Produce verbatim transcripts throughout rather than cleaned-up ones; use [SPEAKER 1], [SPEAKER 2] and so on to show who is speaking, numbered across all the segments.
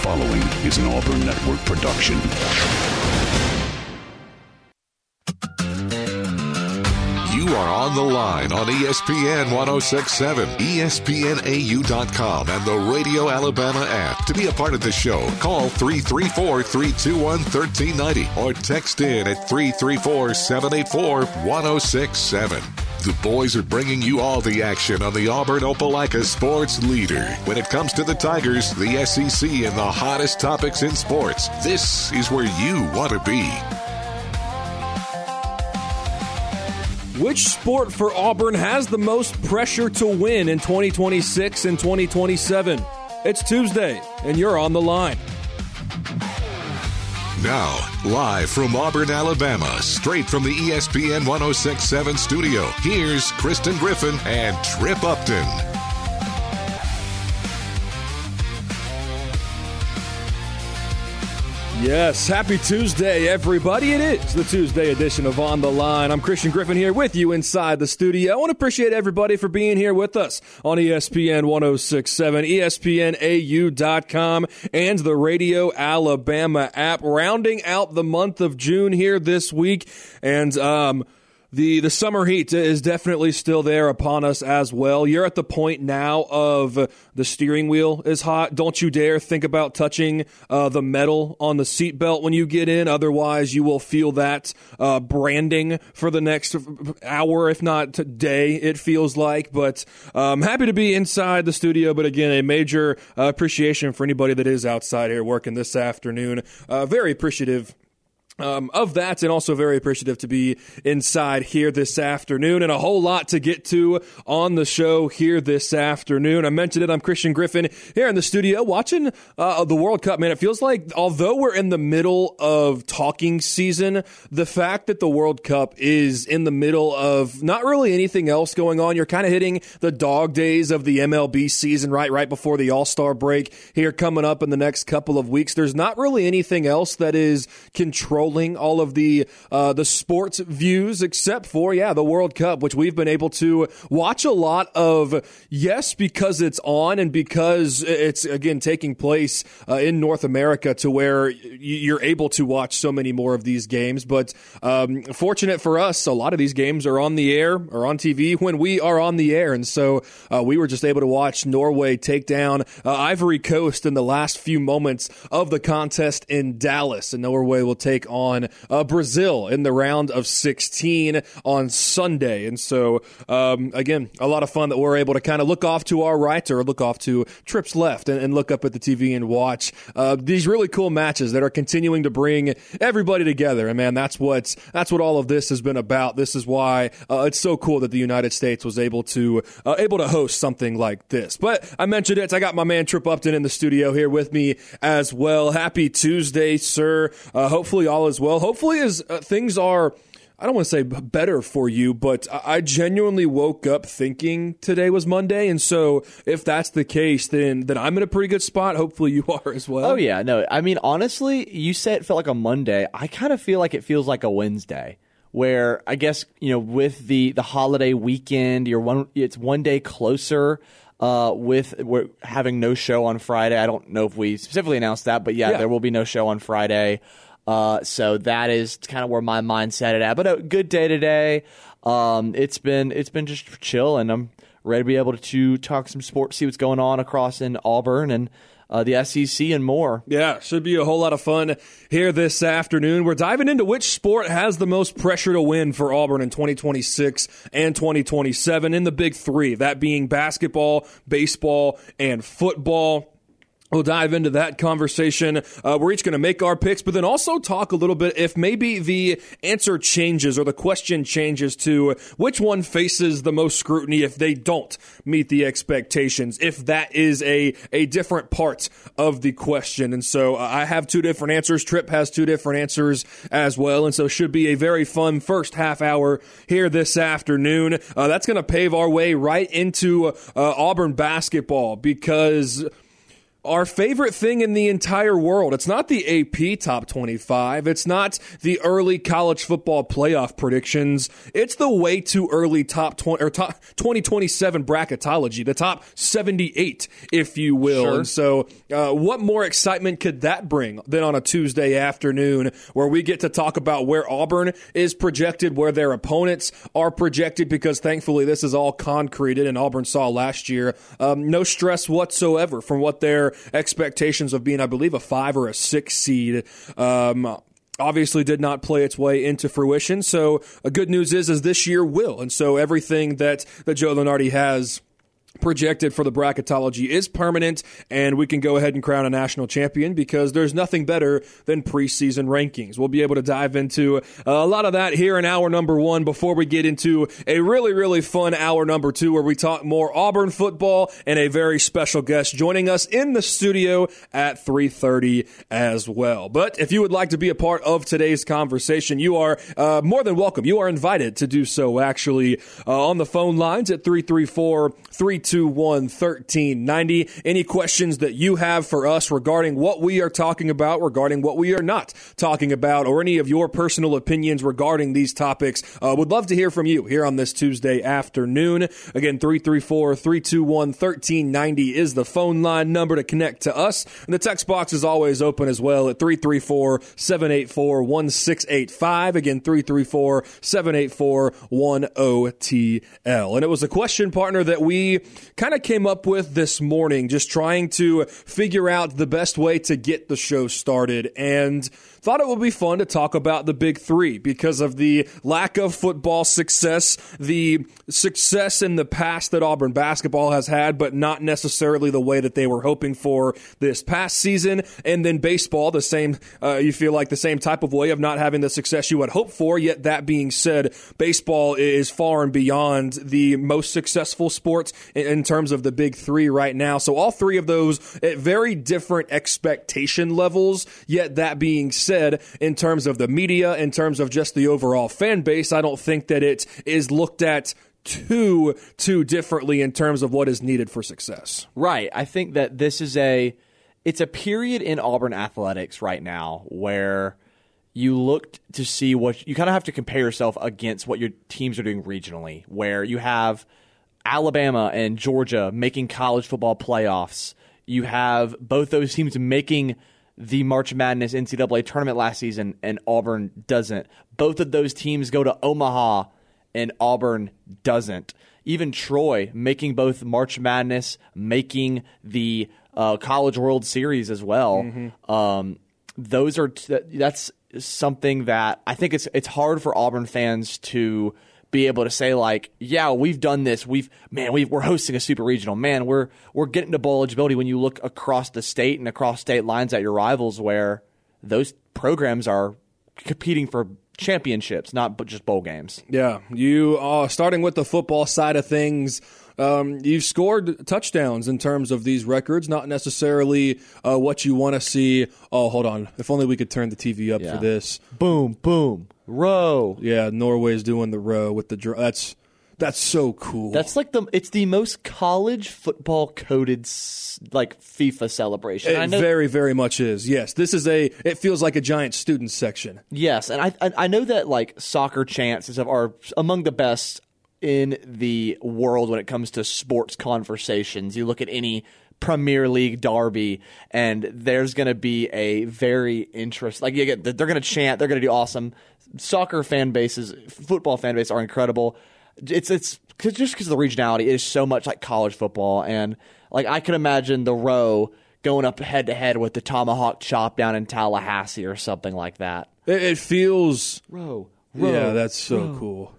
[SPEAKER 1] following is an Auburn Network production.
[SPEAKER 2] You are on the line on E S P N ten sixty-seven, E S P N A U dot com, and the Radio Alabama app. To be a part of the show, call three three four, three two one, one three nine zero or text in at three three four, seven eight four, one zero six seven. The boys are bringing you all the action on the Auburn Opelika sports leader. When it comes to the Tigers, the S E C, and the hottest topics in sports, this is where you want to be.
[SPEAKER 3] Which sport for Auburn has the most pressure to win in twenty twenty-six and twenty twenty-seven? It's Tuesday, and you're on the line.
[SPEAKER 2] Now, live from Auburn, Alabama, straight from the E S P N ten sixty-seven studio, here's Kristen Griffin and Trip Upton.
[SPEAKER 3] Yes, happy Tuesday, everybody. It is the Tuesday edition of On the Line. I'm Christian Griffin here with you inside the studio. I want to appreciate everybody for being here with us on E S P N ten sixty-seven, E S P N A U dot com, and the Radio Alabama app. Rounding out the month of June here this week, and um The the summer heat is definitely still there upon us as well. You're at the point now of the steering wheel is hot. Don't you dare think about touching uh, the metal on the seatbelt when you get in. Otherwise, you will feel that uh, branding for the next hour, if not day, it feels like. But I'm um, happy to be inside the studio. But again, a major uh, appreciation for anybody that is outside here working this afternoon. Uh, very appreciative Um, of that, and also very appreciative to be inside here this afternoon, and a whole lot to get to on the show here this afternoon. I mentioned it, I'm Christian Griffin here in the studio watching uh, the World Cup. Man, it feels like although we're in the middle of talking season, the fact that the World Cup is in the middle of not really anything else going on, you're kind of hitting the dog days of the M L B season, right, right before the All-Star break here coming up in the next couple of weeks. There's not really anything else that is controlled all of the uh, the sports views except for, yeah, the World Cup, which we've been able to watch a lot of, yes, because it's on and because it's, again, taking place uh, in North America to where you're able to watch so many more of these games. But um, fortunate for us, a lot of these games are on the air or on T V when we are on the air. And so uh, we were just able to watch Norway take down uh, Ivory Coast in the last few moments of the contest in Dallas. And Norway will take on uh, Brazil in the round of sixteen on Sunday. And so, um, again, a lot of fun that we're able to kind of look off to our right or look off to Trips left and, and look up at the T V and watch uh, these really cool matches that are continuing to bring everybody together. And, man, that's what, that's what all of this has been about. This is why uh, it's so cool that the United States was able to uh, able to host something like this. But I mentioned it. I got my man Trip Upton in the studio here with me as well. Happy Tuesday, sir. Uh, hopefully all is well. Hopefully as uh, things are, I don't want to say better for you, but I genuinely woke up thinking today was Monday. And so if that's the case, then then I'm in a pretty good spot. Hopefully you are as well.
[SPEAKER 4] Oh, yeah. No, I mean, honestly, you said it felt like a Monday. I kind of feel like it feels like a Wednesday, where I guess, you know, with the, the holiday weekend, you're one, it's one day closer. Uh, with we're having no show on Friday. I don't know if we specifically announced that, but yeah, yeah. there will be no show on Friday. Uh, so that is kind of where my mindset is at. But a good day today. Um, it's been it's been just chill, and I'm ready to be able to talk some sports, see what's going on across in Auburn and uh, the S E C and more.
[SPEAKER 3] Yeah, should be a whole lot of fun here this afternoon. We're diving into which sport has the most pressure to win for Auburn in twenty twenty-six and twenty twenty-seven in the big three, that being basketball, baseball, and football. We'll dive into that conversation. Uh, we're each going to make our picks, but then also talk a little bit if maybe the answer changes or the question changes to which one faces the most scrutiny if they don't meet the expectations, if that is a, a different part of the question. And so uh, I have two different answers. Trip has two different answers as well. And so should be a very fun first half hour here this afternoon. Uh, that's going to pave our way right into uh, Auburn basketball because our favorite thing in the entire world. It's not the A P Top twenty-five. It's not the early college football playoff predictions. It's the way too early top twenty or top twenty twenty-seven bracketology, the top seventy-eight, if you will.
[SPEAKER 4] Sure.
[SPEAKER 3] And so, uh, what more excitement could that bring than on a Tuesday afternoon where we get to talk about where Auburn is projected, where their opponents are projected, because thankfully this is all concreted, and Auburn saw last year um, no stress whatsoever from what their expectations of being, I believe, a five or a six seed. Um, obviously did not play its way into fruition. So a good news is, is this year will. And so everything that, that Joe Lunardi has projected for the bracketology is permanent, and we can go ahead and crown a national champion because there's nothing better than preseason rankings. We'll be able to dive into a lot of that here in hour number one before we get into a really, really fun hour number two where we talk more Auburn football and a very special guest joining us in the studio at three thirty as well. But if you would like to be a part of today's conversation, you are uh, more than welcome. You are invited to do so, actually, uh, on the phone lines at three three four, three two one, one three nine zero. Any questions that you have for us regarding what we are talking about, regarding what we are not talking about, or any of your personal opinions regarding these topics, uh, would love to hear from you here on this Tuesday afternoon. Again, three three four, three two one, one three nine zero is the phone line number to connect to us. And the text box is always open as well at three three four, seven eight four, one six eight five. Again, three three four, seven eight four, one zero T L. And it was a question, partner, that we kind of came up with this morning, just trying to figure out the best way to get the show started, and thought it would be fun to talk about the big three because of the lack of football success, the success in the past that Auburn basketball has had, but not necessarily the way that they were hoping for this past season, and then baseball, the same, uh, you feel like the same type of way of not having the success you had hoped for. Yet that being said, baseball is far and beyond the most successful sports in, in terms of the big three right now. So all three of those at very different expectation levels. Yet that being said, in terms of the media, in terms of just the overall fan base, I don't think that it is looked at too, too differently in terms of what is needed for success.
[SPEAKER 4] Right. I think that this is a, it's a period in Auburn athletics right now where you look to see what, you kind of have to compare yourself against what your teams are doing regionally, where you have Alabama and Georgia making college football playoffs. You have both those teams making the March Madness N C double A tournament last season, and Auburn doesn't. Both of those teams go to Omaha, and Auburn doesn't. Even Troy making both March Madness, making the uh, College World Series as well. Mm-hmm. Um, those are t- that's something that I think it's it's hard for Auburn fans to be able to say, like, yeah, we've done this. We've man, we we're hosting a super regional. Man, we're we're getting to bowl eligibility when you look across the state and across state lines at your rivals, where those programs are competing for championships, not but just bowl games.
[SPEAKER 3] Yeah, you uh, starting with the football side of things. Um, you've scored touchdowns in terms of these records, not necessarily uh, what you want to see. Oh, hold on. If only we could turn the T V up
[SPEAKER 4] yeah.
[SPEAKER 3] for this.
[SPEAKER 4] Boom, boom, row.
[SPEAKER 3] Yeah, Norway's doing the row with the dr- that's that's so cool.
[SPEAKER 4] That's like the it's the most college football coded like FIFA celebration.
[SPEAKER 3] It
[SPEAKER 4] I know,
[SPEAKER 3] very, very much is. Yes, this is a. It feels like a giant student section.
[SPEAKER 4] Yes, and I I, I know that like soccer chants are among the best in the world when it comes to sports conversations. You look at any Premier League derby, and there's going to be a very interest. Like you get, they're going to chant, they're going to do awesome. Soccer fan bases, football fan bases are incredible. It's it's cause, just because of the regionality. It is so much like college football, and like I can imagine the row going up head to head with the Tomahawk Chop down in Tallahassee or something like that.
[SPEAKER 3] It, it feels
[SPEAKER 4] row, row.
[SPEAKER 3] Yeah, that's so
[SPEAKER 4] row.
[SPEAKER 3] cool.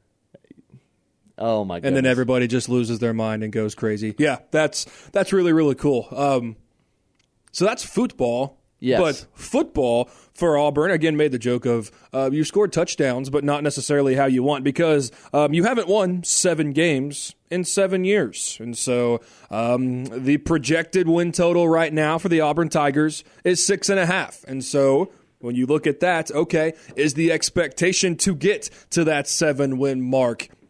[SPEAKER 4] Oh my goodness.
[SPEAKER 3] And then everybody just loses their mind and goes crazy. Yeah, that's that's really, really cool. Um, so that's football.
[SPEAKER 4] Yes.
[SPEAKER 3] But football for Auburn, again, made the joke of uh, you scored touchdowns, but not necessarily how you want, because um, you haven't won seven games in seven years. And so um, the projected win total right now for the Auburn Tigers is six and a half. And so when you look at that, okay, is the expectation to get to that seven-win mark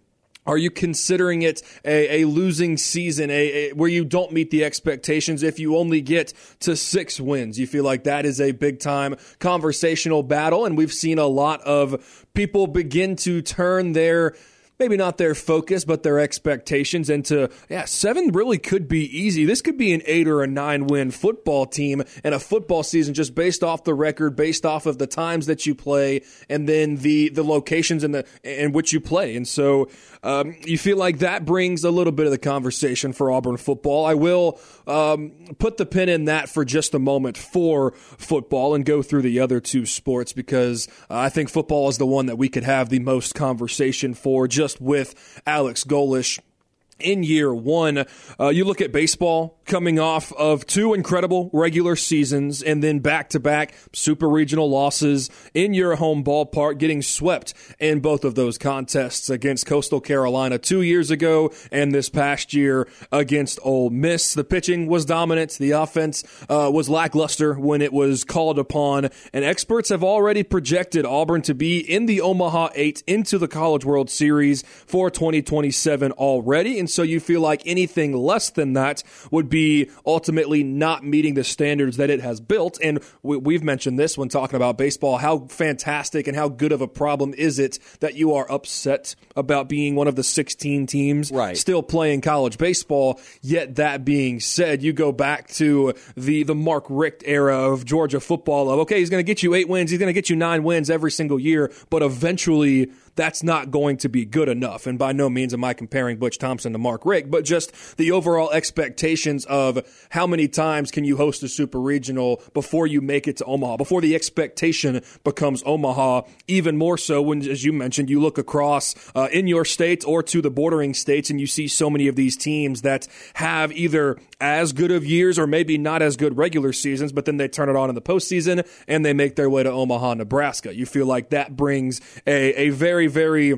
[SPEAKER 3] Are you considering it a, a losing season, a, a where you don't meet the expectations if you only get to six wins? You feel like that is a big-time conversational battle, and we've seen a lot of people begin to turn their maybe not their focus, but their expectations into, yeah, seven really could be easy. This could be an eight or a nine win football team and a football season just based off the record, based off of the times that you play, and then the, the locations in the in which you play. And so um, you feel like that brings a little bit of the conversation for Auburn football. I will um, put the pin in that for just a moment for football and go through the other two sports, because uh, I think football is the one that we could have the most conversation for, just with Alex Golesh in year one. Uh, you look at baseball coming off of two incredible regular seasons and then back-to-back super regional losses in your home ballpark, getting swept in both of those contests against Coastal Carolina two years ago and this past year against Ole Miss. The pitching was dominant. The offense uh, was lackluster when it was called upon, and experts have already projected Auburn to be in the Omaha eight into the College World Series for twenty twenty-seven already, and so you feel like anything less than that would be ultimately not meeting the standards that it has built. And we, we've mentioned this when talking about baseball, how fantastic and how good of a problem is it that you are upset about being one of the sixteen teams
[SPEAKER 4] right.
[SPEAKER 3] still playing college baseball. Yet that being said, you go back to the, the Mark Richt era of Georgia football of, okay, he's going to get you eight wins, he's going to get you nine wins every single year, but eventually that's not going to be good enough. And by no means am I comparing Butch Thompson to Mark Richt, but just the overall expectations of how many times can you host a super regional before you make it to Omaha, before the expectation becomes Omaha, even more so when, as you mentioned, you look across uh, in your state or to the bordering states and you see so many of these teams that have either as good of years or maybe not as good regular seasons, but then they turn it on in the postseason and they make their way to Omaha, Nebraska. You feel like that brings a, a very Very,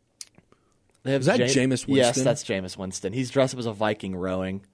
[SPEAKER 4] They have
[SPEAKER 3] is that
[SPEAKER 4] Jam-
[SPEAKER 3] Jameis Winston?
[SPEAKER 4] Yes, that's Jameis Winston. He's dressed up as a Viking rowing.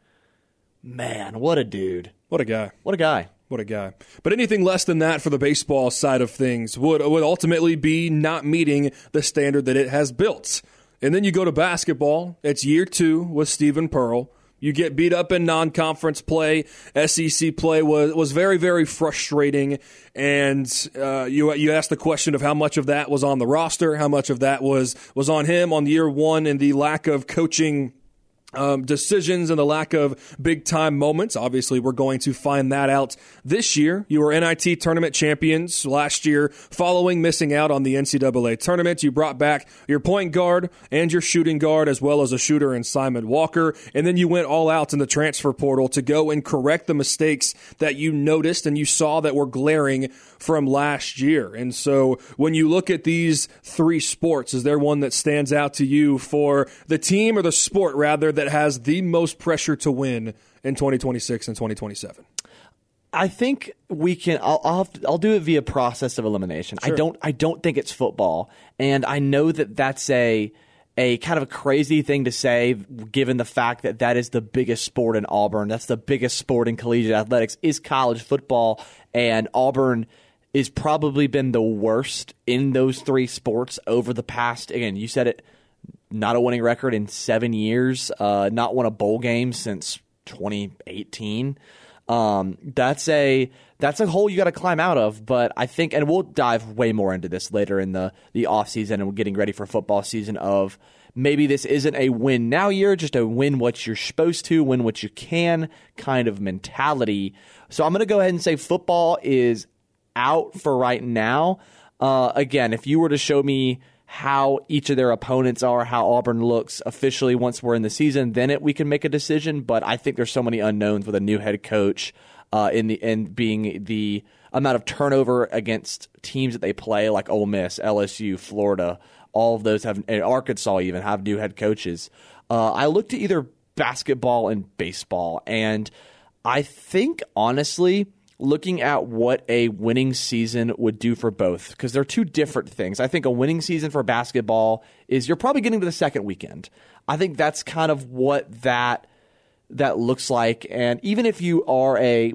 [SPEAKER 4] Man, what a dude.
[SPEAKER 3] What a guy.
[SPEAKER 4] What a guy.
[SPEAKER 3] What a guy. But anything less than that for the baseball side of things would, would ultimately be not meeting the standard that it has built. And then you go to basketball. It's year two with Stephen Pearl. You get beat up in non-conference play. S E C play was was very, very frustrating. And uh, you you asked the question of how much of that was on the roster, how much of that was was on him on year one, and the lack of coaching Um, decisions and the lack of big-time moments. Obviously, we're going to find that out this year. You were N I T tournament champions last year following missing out on the N C double A tournament. You brought back your point guard and your shooting guard as well as a shooter in Simon Walker, and then you went all out in the transfer portal to go and correct the mistakes that you noticed and you saw that were glaring from last year. And so when you look at these three sports, is there one that stands out to you for the team or the sport, rather, that has the most pressure to win in twenty twenty-six and twenty twenty-seven?
[SPEAKER 4] I think we can. I'll I'll, have to, I'll do it via process of elimination.
[SPEAKER 3] Sure.
[SPEAKER 4] I don't. I don't think it's football, and I know that that's a a kind of a crazy thing to say, given the fact that that is the biggest sport in Auburn. That's the biggest sport in collegiate athletics is college football, and Auburn has probably been the worst in those three sports over the past. Again, you said it. Not a winning record in seven years. Uh, not won a bowl game since twenty eighteen. Um, that's a that's a hole you got to climb out of. But I think, and we'll dive way more into this later in the the off season, and we're getting ready for football season. Of maybe this isn't a win now year, just a win what you're supposed to, win what you can kind of mentality. So I'm going to go ahead and say football is out for right now. Uh, again, if you were to show me how each of their opponents are, how Auburn looks officially once we're in the season, then it, we can make a decision. But I think there's so many unknowns with a new head coach uh, in the and being the amount of turnover against teams that they play, like Ole Miss, L S U, Florida. All of those have, and Arkansas even have new head coaches. Uh, I looked at either basketball and baseball, and I think honestly, looking at what a winning season would do for both, because they're two different things. I think a winning season for basketball is you're probably getting to the second weekend. I think that's kind of what that that looks like. And even if you are a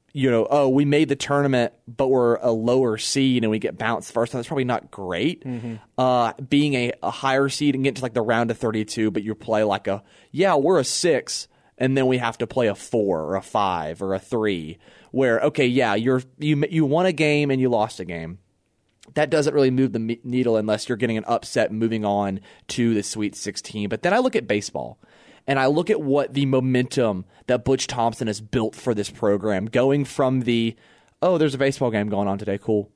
[SPEAKER 4] you know, oh, we made the tournament, but we're a lower seed and we get bounced first. That's probably not great. Mm-hmm. Uh, being a, a higher seed and get to like the round of thirty-two, but you play like a, yeah, we're a six, and then we have to play a four or a five or a three, where, okay, yeah, you're you you won a game and you lost a game. That doesn't really move the needle unless you're getting an upset moving on to the Sweet sixteen. But then I look at baseball, and I look at what the momentum that Butch Thompson has built for this program, going from the, oh, there's a baseball game going on today, cool,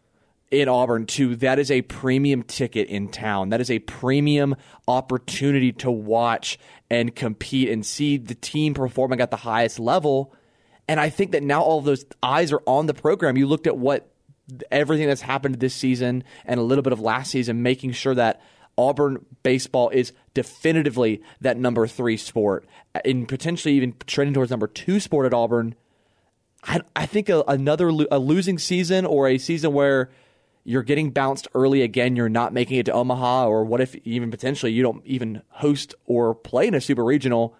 [SPEAKER 4] in Auburn, to that is a premium ticket in town. That is a premium opportunity to watch and compete and see the team performing at the highest level. And I think that now all of those eyes are on the program. You looked at what everything that's happened this season and a little bit of last season, making sure that Auburn baseball is definitively that number three sport and potentially even trending towards number two sport at Auburn. I, I think a, another a losing season or a season where you're getting bounced early again, you're not making it to Omaha, or what if even potentially you don't even host or play in a super regional,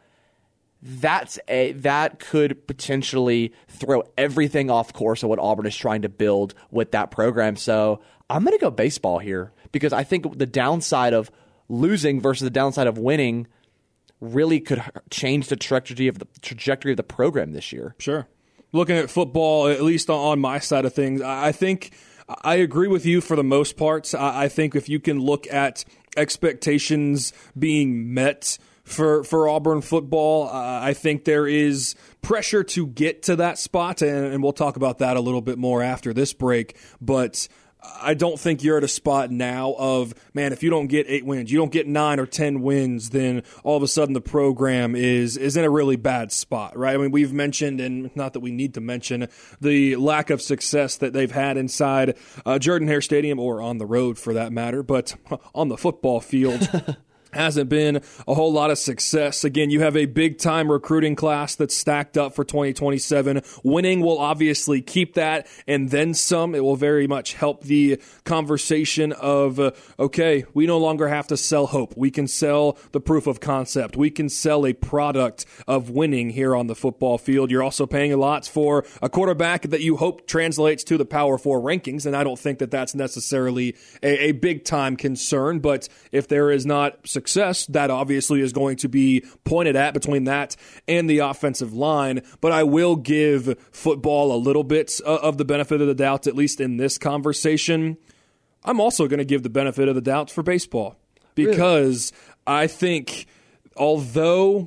[SPEAKER 4] That's a that could potentially throw everything off course of what Auburn is trying to build with that program. So I'm going to go baseball here because I think the downside of losing versus the downside of winning really could change the trajectory of the trajectory of the program this year.
[SPEAKER 3] Sure. Looking at football, at least on my side of things, I think I agree with you for the most part. I think if you can look at expectations being met For for Auburn football, uh, I think there is pressure to get to that spot, and, and we'll talk about that a little bit more after this break. But I don't think you're at a spot now of, man, if you don't get eight wins, you don't get nine or ten wins, then all of a sudden the program is, is in a really bad spot, right? I mean, we've mentioned, and not that we need to mention, the lack of success that they've had inside uh, Jordan-Hare Stadium, or on the road for that matter, but on the football field. Hasn't been a whole lot of success. Again, you have a big-time recruiting class that's stacked up for twenty twenty-seven. Winning will obviously keep that, and then some. It will very much help the conversation of, uh, okay, we no longer have to sell hope. We can sell the proof of concept. We can sell a product of winning here on the football field. You're also paying a lot for a quarterback that you hope translates to the Power Four rankings, and I don't think that that's necessarily a, a big-time concern, but if there is not success, Success, that obviously is going to be pointed at between that and the offensive line. But I will give football a little bit of the benefit of the doubt, at least in this conversation. I'm also going to give the benefit of the doubt for baseball because really? I think although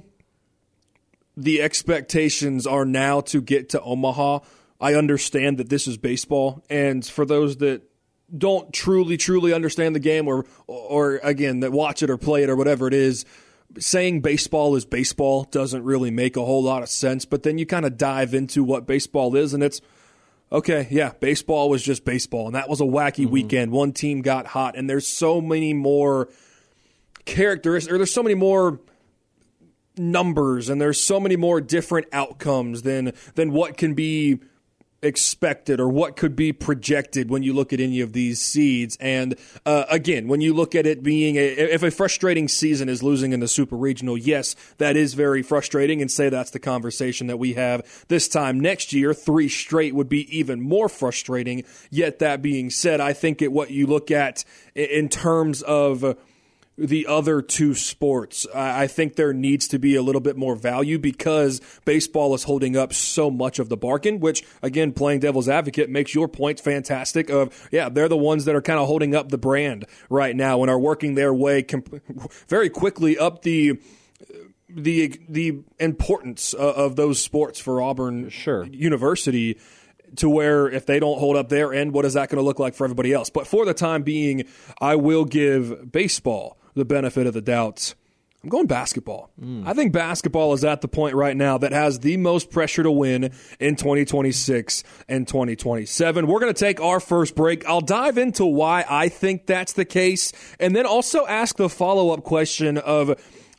[SPEAKER 3] the expectations are now to get to Omaha, I understand that this is baseball. And for those that don't truly, truly understand the game or, or again, that watch it or play it or whatever it is, saying baseball is baseball doesn't really make a whole lot of sense. But then you kind of dive into what baseball is, and it's, okay, yeah, baseball was just baseball, and that was a wacky mm-hmm. weekend. One team got hot, and there's so many more characteristics, or there's so many more numbers, and there's so many more different outcomes than than what can be expected or what could be projected when you look at any of these seeds. And uh, again, when you look at it being a, if a frustrating season is losing in the Super Regional, yes, that is very frustrating, and say that's the conversation that we have this time next year. Three straight would be even more frustrating. Yet that being said, I think at what you look at in terms of the other two sports, I think there needs to be a little bit more value because baseball is holding up so much of the bargain, which, again, playing devil's advocate makes your point fantastic of, yeah, they're the ones that are kind of holding up the brand right now and are working their way comp- very quickly up the the the importance of those sports for Auburn
[SPEAKER 4] sure.
[SPEAKER 3] University, to where if they don't hold up their end, what is that going to look like for everybody else? But for the time being, I will give baseball the benefit of the doubt. I'm going basketball. Mm. I think basketball is at the point right now that has the most pressure to win in twenty twenty-six and twenty twenty-seven. We're going to take our first break. I'll dive into why I think that's the case, and then also ask the follow-up question of,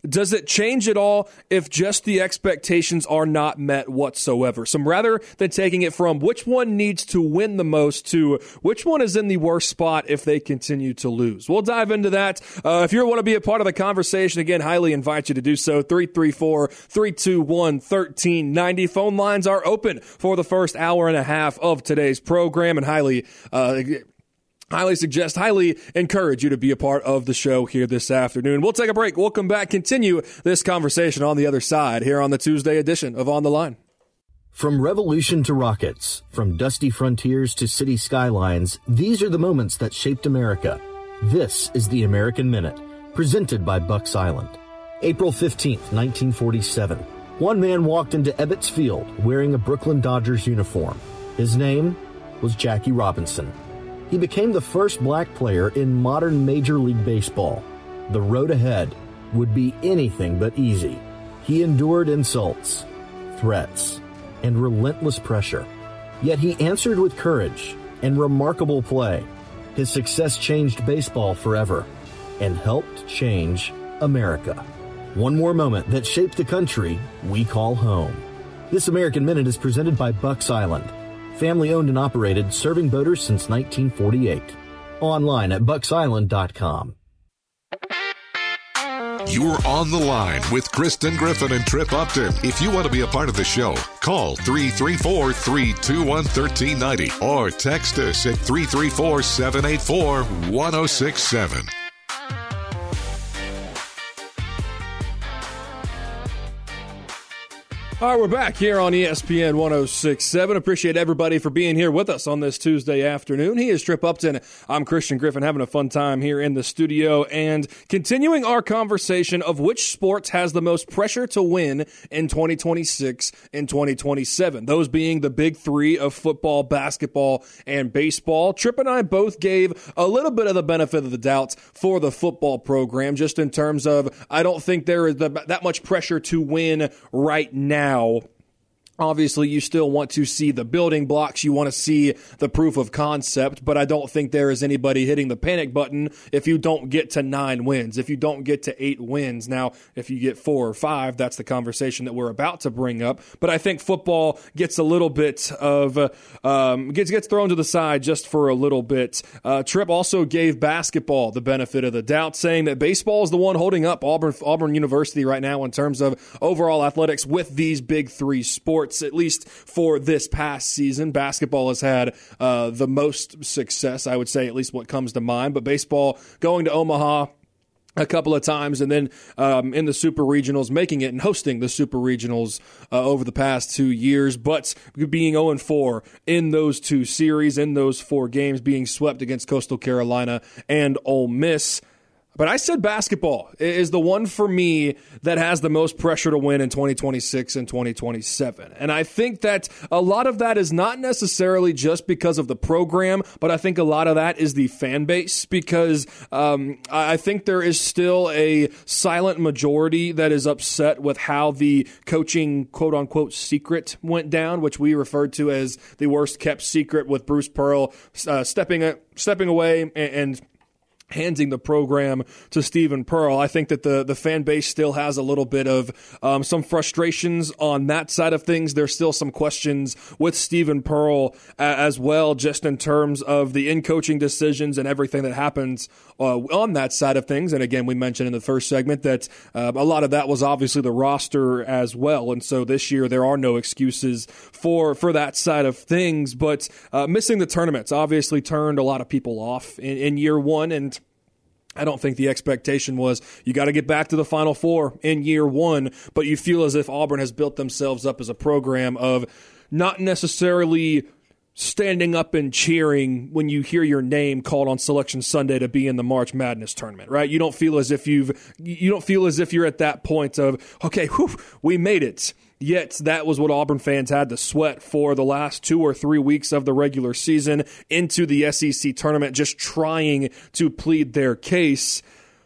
[SPEAKER 3] does it change at all if just the expectations are not met whatsoever? So rather than taking it from which one needs to win the most to which one is in the worst spot if they continue to lose. We'll dive into that. Uh, if you want to be a part of the conversation, again, highly invite you to do so. three three four, three two one, one three nine zero. Phone lines are open for the first hour and a half of today's program, and highly uh, Highly suggest, highly encourage you to be a part of the show here this afternoon. We'll take a break. We'll come back, continue this conversation on the other side here on the Tuesday edition of On the Line.
[SPEAKER 5] From revolution to rockets, from dusty frontiers to city skylines, these are the moments that shaped America. This is the American Minute, presented by Bucks Island. April fifteenth, nineteen forty-seven. One man walked into Ebbets Field wearing a Brooklyn Dodgers uniform. His name was Jackie Robinson. He became the first black player in modern Major League Baseball. The road ahead would be anything but easy. He endured insults, threats, and relentless pressure. Yet he answered with courage and remarkable play. His success changed baseball forever and helped change America. One more moment that shaped the country we call home. This American Minute is presented by Bucks Island. Family owned and operated, serving boaters since nineteen forty-eight. Online at bucks island dot com.
[SPEAKER 2] You're on the line with Kristen Griffin and Trip Upton. If you want to be a part of the show, call three three four, three two one, one three nine zero or text us at three three four, seven eight four, one zero six seven.
[SPEAKER 3] All right, we're back here on E S P N one oh six point seven. Appreciate everybody for being here with us on this Tuesday afternoon. He is Trip Upton. I'm Christian Griffin, having a fun time here in the studio and continuing our conversation of which sports has the most pressure to win in twenty twenty-six and twenty twenty-seven. Those being the big three of football, basketball, and baseball. Trip and I both gave a little bit of the benefit of the doubt for the football program, just in terms of I don't think there is the, that much pressure to win right now. Now, obviously, you still want to see the building blocks. You want to see the proof of concept, but I don't think there is anybody hitting the panic button if you don't get to nine wins, if you don't get to eight wins. Now, if you get four or five, that's the conversation that we're about to bring up. But I think football gets a little bit of, uh, um, gets, gets thrown to the side just for a little bit. Uh, Tripp also gave basketball the benefit of the doubt, saying that baseball is the one holding up Auburn, Auburn University right now in terms of overall athletics with these big three sports. At least for this past season, basketball has had uh, the most success, I would say, at least what comes to mind. But baseball going to Omaha a couple of times and then um, in the Super Regionals, making it and hosting the Super Regionals uh, over the past two years, but being oh and four in those two series, in those four games, being swept against Coastal Carolina and Ole Miss. But I said basketball is the one for me that has the most pressure to win in twenty twenty-six and twenty twenty-seven. And I think that a lot of that is not necessarily just because of the program, but I think a lot of that is the fan base, because um, I think there is still a silent majority that is upset with how the coaching quote-unquote secret went down, which we referred to as the worst-kept secret, with Bruce Pearl uh, stepping, stepping away and, and handing the program to Stephen Pearl. I think that the, the fan base still has a little bit of um, some frustrations on that side of things. There's still some questions with Stephen Pearl uh, as well, just in terms of the in-coaching decisions and everything that happens uh, on that side of things. And again, we mentioned in the first segment that uh, a lot of that was obviously the roster as well. And so this year there are no excuses for, for that side of things. But uh, missing the tournaments obviously turned a lot of people off in, in year one. And I don't think the expectation was you got to get back to the Final Four in year one, but you feel as if Auburn has built themselves up as a program of not necessarily standing up and cheering when you hear your name called on Selection Sunday to be in the March Madness tournament, right? You don't feel as if you've, you don't feel as if you're at that point of, okay, whew, we made it. Yet that was what Auburn fans had to sweat for the last two or three weeks of the regular season into the S E C tournament, just trying to plead their case.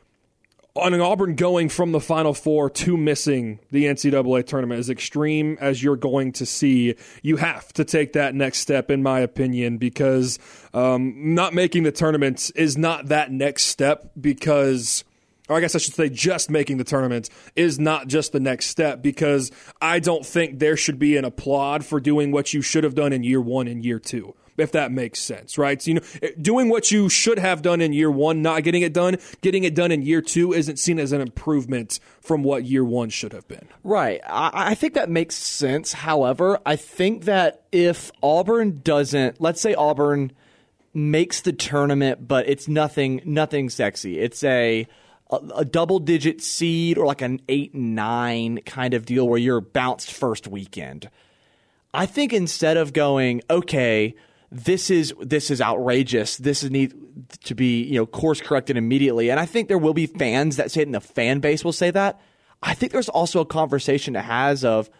[SPEAKER 3] On an Auburn going from the Final Four to missing the N C double A tournament, as extreme as you're going to see, you have to take that next step, in my opinion, because um, not making the tournament is not that next step, because or I guess I should say just making the tournament, is not just the next step, because I don't think there should be an applaud for doing what you should have done in year one and year two, if that makes sense, right? So, you know, doing what you should have done in year one, not getting it done, getting it done in year two isn't seen as an improvement from what year one should have been.
[SPEAKER 4] Right. I, I think that makes sense. However, I think that if Auburn doesn't, let's say Auburn makes the tournament, but it's nothing, nothing sexy. It's a a, a double-digit seed or like an eight and nine kind of deal where you're bounced first weekend. I think instead of going, okay, This is this is outrageous. This is need to be, you know, course corrected immediately. And I think there will be fans that say it, and the fan base will say that. I think there's also a conversation that has of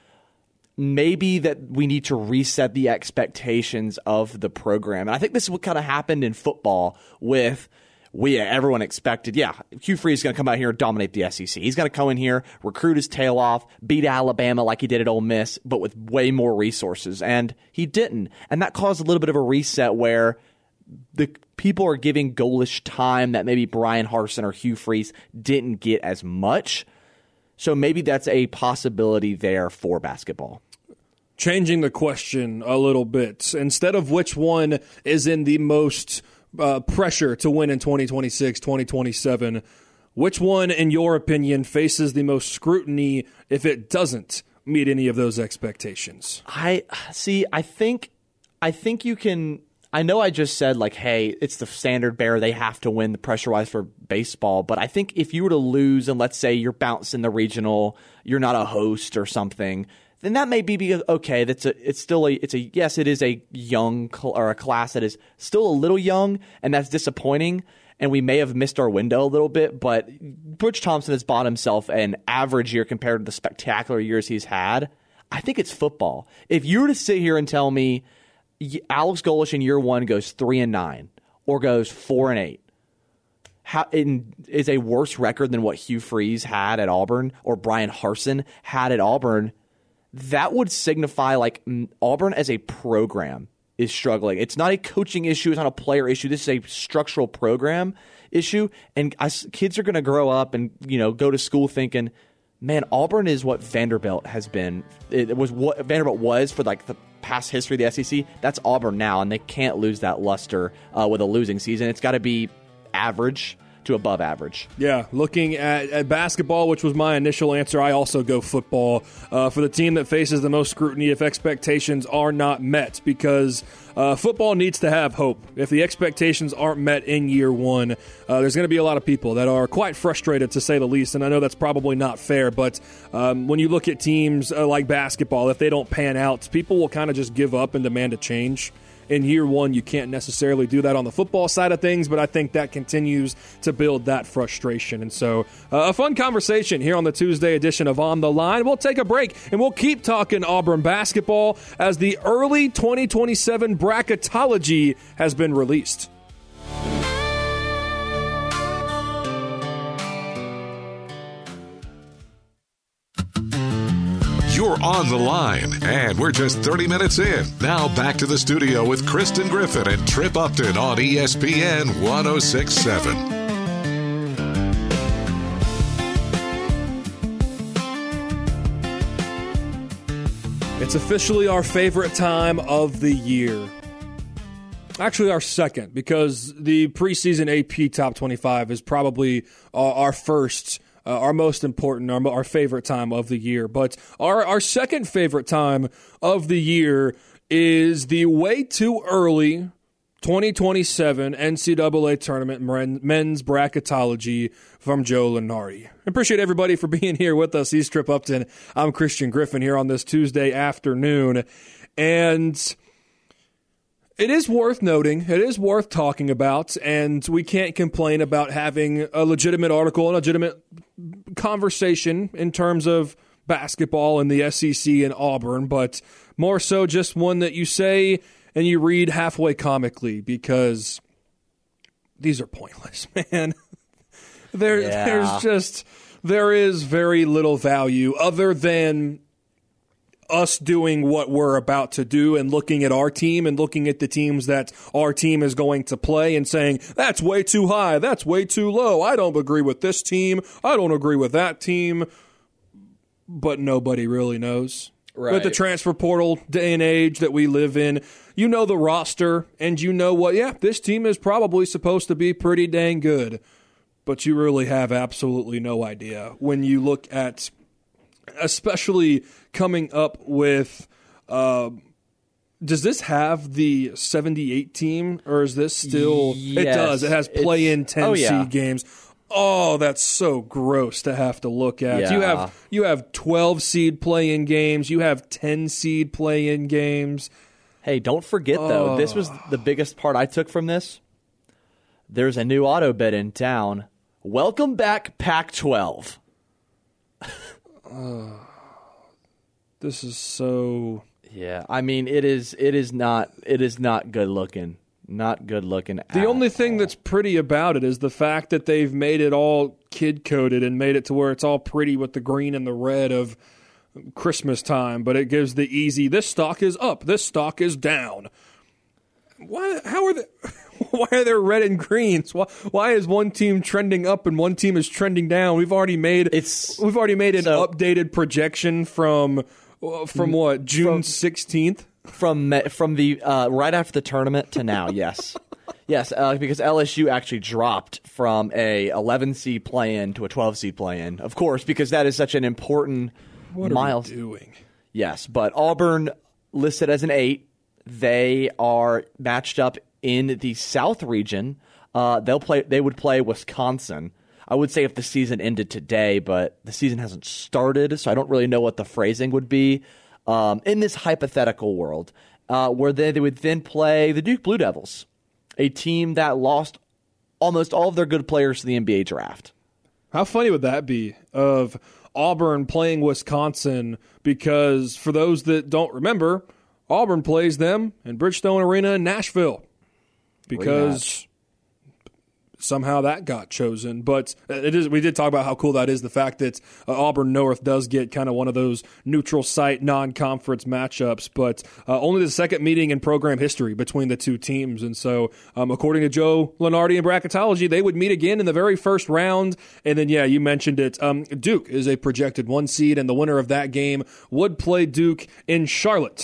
[SPEAKER 4] maybe that we need to reset the expectations of the program. And I think this is what kind of happened in football with we everyone expected, yeah, Hugh Freeze is going to come out here and dominate the S E C. He's going to come in here, recruit his tail off, beat Alabama like he did at Ole Miss, but with way more resources. And he didn't. And that caused a little bit of a reset where the people are giving Golesh time that maybe Brian Harsin or Hugh Freeze didn't get as much. So maybe that's a possibility there for basketball.
[SPEAKER 3] Changing the question a little bit, instead of which one is in the most Uh, pressure to win in twenty twenty-six, twenty twenty-seven, which one, in your opinion, faces the most scrutiny if it doesn't meet any of those expectations?
[SPEAKER 4] I see. I think, I think you can. I know I just said like, hey, it's the standard bearer; they have to win the pressure wise for baseball. But I think if you were to lose, and let's say you're bouncing the regional, you're not a host or something, then that may be because, okay, that's a, it's still a, it's a, yes, it is a young cl- or a class that is still a little young, and that's disappointing, and we may have missed our window a little bit, but Butch Thompson has bought himself an average year compared to the spectacular years he's had. I think it's football. If you were to sit here and tell me Alex Golesh in year one goes three and nine or goes four and eight, how, in, is a worse record than what Hugh Freeze had at Auburn or Brian Harsin had at Auburn, that would signify like Auburn as a program is struggling. It's not a coaching issue. It's not a player issue. This is a structural program issue. And I, kids are going to grow up and, you know, go to school thinking, man, Auburn is what Vanderbilt has been. It was what Vanderbilt was for like the past history of the S E C. That's Auburn now, and they can't lose that luster uh, with a losing season. It's got to be average to above average.
[SPEAKER 3] Yeah, looking at, at basketball, which was my initial answer, I also go football uh, for the team that faces the most scrutiny if expectations are not met, because uh, football needs to have hope. If the expectations aren't met in year one, uh, there's going to be a lot of people that are quite frustrated, to say the least, and I know that's probably not fair, but um, when you look at teams uh, like basketball, if they don't pan out, people will kind of just give up and demand a change. In year one, you can't necessarily do that on the football side of things, but I think that continues to build that frustration. And so uh, a fun conversation here on the Tuesday edition of On the Line. We'll take a break, and we'll keep talking Auburn basketball as the early twenty twenty-seven bracketology has been released.
[SPEAKER 2] You're on the line, and we're just thirty minutes in. Now back to the studio with Kristen Griffin and Trip Upton on E S P N one oh six point seven.
[SPEAKER 3] It's officially our favorite time of the year. Actually, our second, because the preseason A P Top twenty-five is probably our, our first Uh, our most important, our, our favorite time of the year. But our, our second favorite time of the year is the way too early twenty twenty-seven N C double A Tournament men's bracketology from Joe Lunardi. I appreciate everybody for being here with us. He's Trip Upton. I'm Christian Griffin here on this Tuesday afternoon. And it is worth noting, it is worth talking about, and we can't complain about having a legitimate article, a legitimate conversation in terms of basketball and the S E C and Auburn, but more so just one that you say and you read halfway comically, because these are pointless, man. there,
[SPEAKER 4] yeah.
[SPEAKER 3] There's just, there is very little value other than us doing what we're about to do and looking at our team and looking at the teams that our team is going to play and saying, that's way too high, that's way too low, I don't agree with this team, I don't agree with that team, but nobody really knows.
[SPEAKER 4] Right.
[SPEAKER 3] With the transfer portal day and age that we live in, you know the roster and you know what, yeah, this team is probably supposed to be pretty dang good, but you really have absolutely no idea when you look at, especially coming up with, uh, does this have the seventy-eight team or is this still,
[SPEAKER 4] yes,
[SPEAKER 3] it does, it has play-in ten
[SPEAKER 4] oh, yeah.
[SPEAKER 3] seed games. Oh, that's so gross to have to look at.
[SPEAKER 4] Yeah.
[SPEAKER 3] You have you have twelve seed play-in games. You have ten seed play-in games.
[SPEAKER 4] Hey, don't forget, though,
[SPEAKER 3] oh.
[SPEAKER 4] this was the biggest part I took from this. There's a new auto bet in town. Welcome back, Pac twelve.
[SPEAKER 3] uh, this is so...
[SPEAKER 4] Yeah, I mean, it is It is not, it is not good looking. Not good looking at
[SPEAKER 3] The only thing
[SPEAKER 4] all.
[SPEAKER 3] that's pretty about it is the fact that they've made it all kid-coded and made it to where it's all pretty with the green and the red of Christmas time, but it gives the easy, this stock is up, this stock is down. Why? How are they? Why are there red and greens? Why, why is one team trending up and one team is trending down? We've already made
[SPEAKER 4] It's
[SPEAKER 3] we've already made an
[SPEAKER 4] so,
[SPEAKER 3] updated projection from from what June sixteenth.
[SPEAKER 4] From from the uh, right after the tournament to now, yes, yes, uh, because L S U actually dropped from a eleven seed play-in to a twelve seed play-in, of course, because that is such an important
[SPEAKER 3] What are
[SPEAKER 4] milestone.
[SPEAKER 3] we doing?
[SPEAKER 4] Yes, but Auburn listed as an eight. They are matched up in the South region. Uh, they'll play. They would play Wisconsin. I would say if the season ended today, but the season hasn't started, so I don't really know what the phrasing would be. Um, in this hypothetical world, uh, where they, they would then play the Duke Blue Devils, a team that lost almost all of their good players to the N B A draft.
[SPEAKER 3] How funny would that be of Auburn playing Wisconsin? Because for those that don't remember, Auburn plays them in Bridgestone Arena in Nashville. Because
[SPEAKER 4] Rematch.
[SPEAKER 3] somehow that got chosen. But it is. We did talk about how cool that is, the fact that uh, Auburn North does get kind of one of those neutral site non-conference matchups, but uh, only the second meeting in program history between the two teams. And so um, according to Joe Lenardi in bracketology, they would meet again in the very first round. And then, yeah, you mentioned it. Um, Duke is a projected one seed, and the winner of that game would play Duke in Charlotte.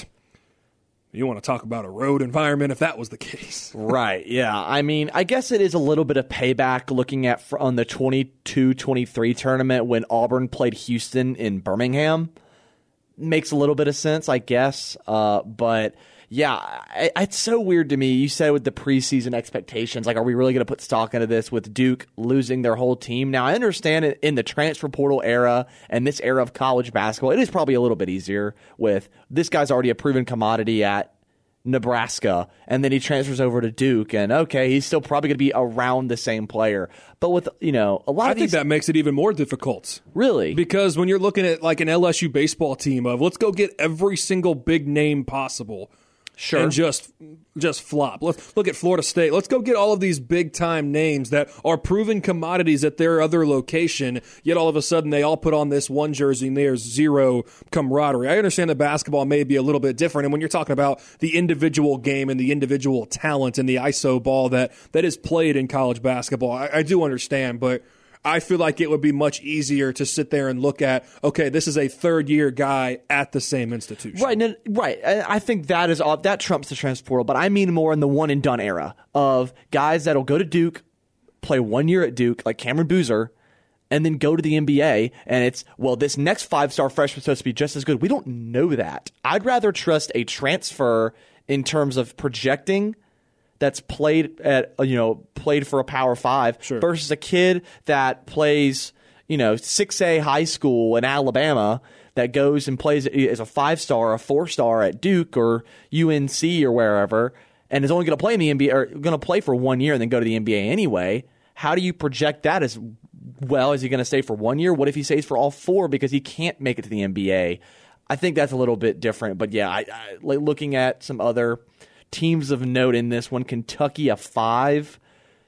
[SPEAKER 3] You want to talk about a road environment if that was the case.
[SPEAKER 4] Right, yeah. I mean, I guess it is a little bit of payback looking at fr- on the twenty-two twenty-three tournament when Auburn played Houston in Birmingham. Makes a little bit of sense, I guess. Uh, but, yeah, I, it's so weird to me. You said with the preseason expectations, like, are we really going to put stock into this with Duke losing their whole team? Now, I understand it in the transfer portal era and this era of college basketball, it is probably a little bit easier with this guy's already a proven commodity at Nebraska, and then he transfers over to Duke, and okay, he's still probably going to be around the same player. But with, you know, a lot
[SPEAKER 3] I
[SPEAKER 4] of
[SPEAKER 3] think
[SPEAKER 4] these...
[SPEAKER 3] that makes it even more difficult.
[SPEAKER 4] Really?
[SPEAKER 3] Because when you're looking at like an L S U baseball team of let's go get every single big name possible.
[SPEAKER 4] Sure.
[SPEAKER 3] And just just flop. Let's look at Florida State. Let's go get all of these big-time names that are proven commodities at their other location, yet all of a sudden they all put on this one jersey and there's zero camaraderie. I understand that basketball may be a little bit different, and when you're talking about the individual game and the individual talent and the I S O ball that, that is played in college basketball, I, I do understand, but I feel like it would be much easier to sit there and look at, okay, this is a third-year guy at the same institution.
[SPEAKER 4] Right, no, right. I think that is all, that trumps the transfer portal, but I mean more in the one-and-done era of guys that'll go to Duke, play one year at Duke, like Cameron Boozer, and then go to the N B A, and it's, well, this next five-star freshman is supposed to be just as good. We don't know that. I'd rather trust a transfer in terms of projecting that's played at, you know, played for a Power Five
[SPEAKER 3] sure.
[SPEAKER 4] versus a kid that plays, you know, six A high school in Alabama that goes and plays as a five-star, a four-star at Duke or U N C or wherever, and is only going to play in the N B A or going to play for one year and then go to the N B A anyway. How do you project that as well? Is he going to stay for one year? What if he stays for all four because he can't make it to the N B A? I think that's a little bit different. But yeah, I, I like looking at some other teams of note in this one. Kentucky, a five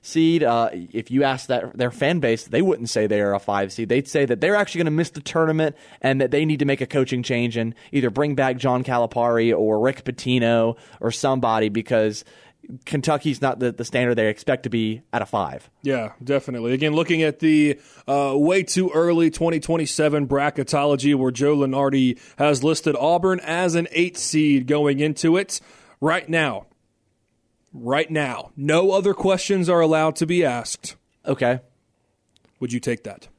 [SPEAKER 4] seed. Uh, if you ask that their fan base, they wouldn't say they're a five seed. They'd say that they're actually going to miss the tournament and that they need to make a coaching change and either bring back John Calipari or Rick Pitino or somebody because Kentucky's not the, the standard they expect to be at a five.
[SPEAKER 3] Yeah, definitely. Again, looking at the uh, way too early twenty twenty-seven bracketology where Joe Lunardi has listed Auburn as an eight seed going into it. Right now, right now, no other questions are allowed to be asked.
[SPEAKER 4] Okay.
[SPEAKER 3] Would you take that?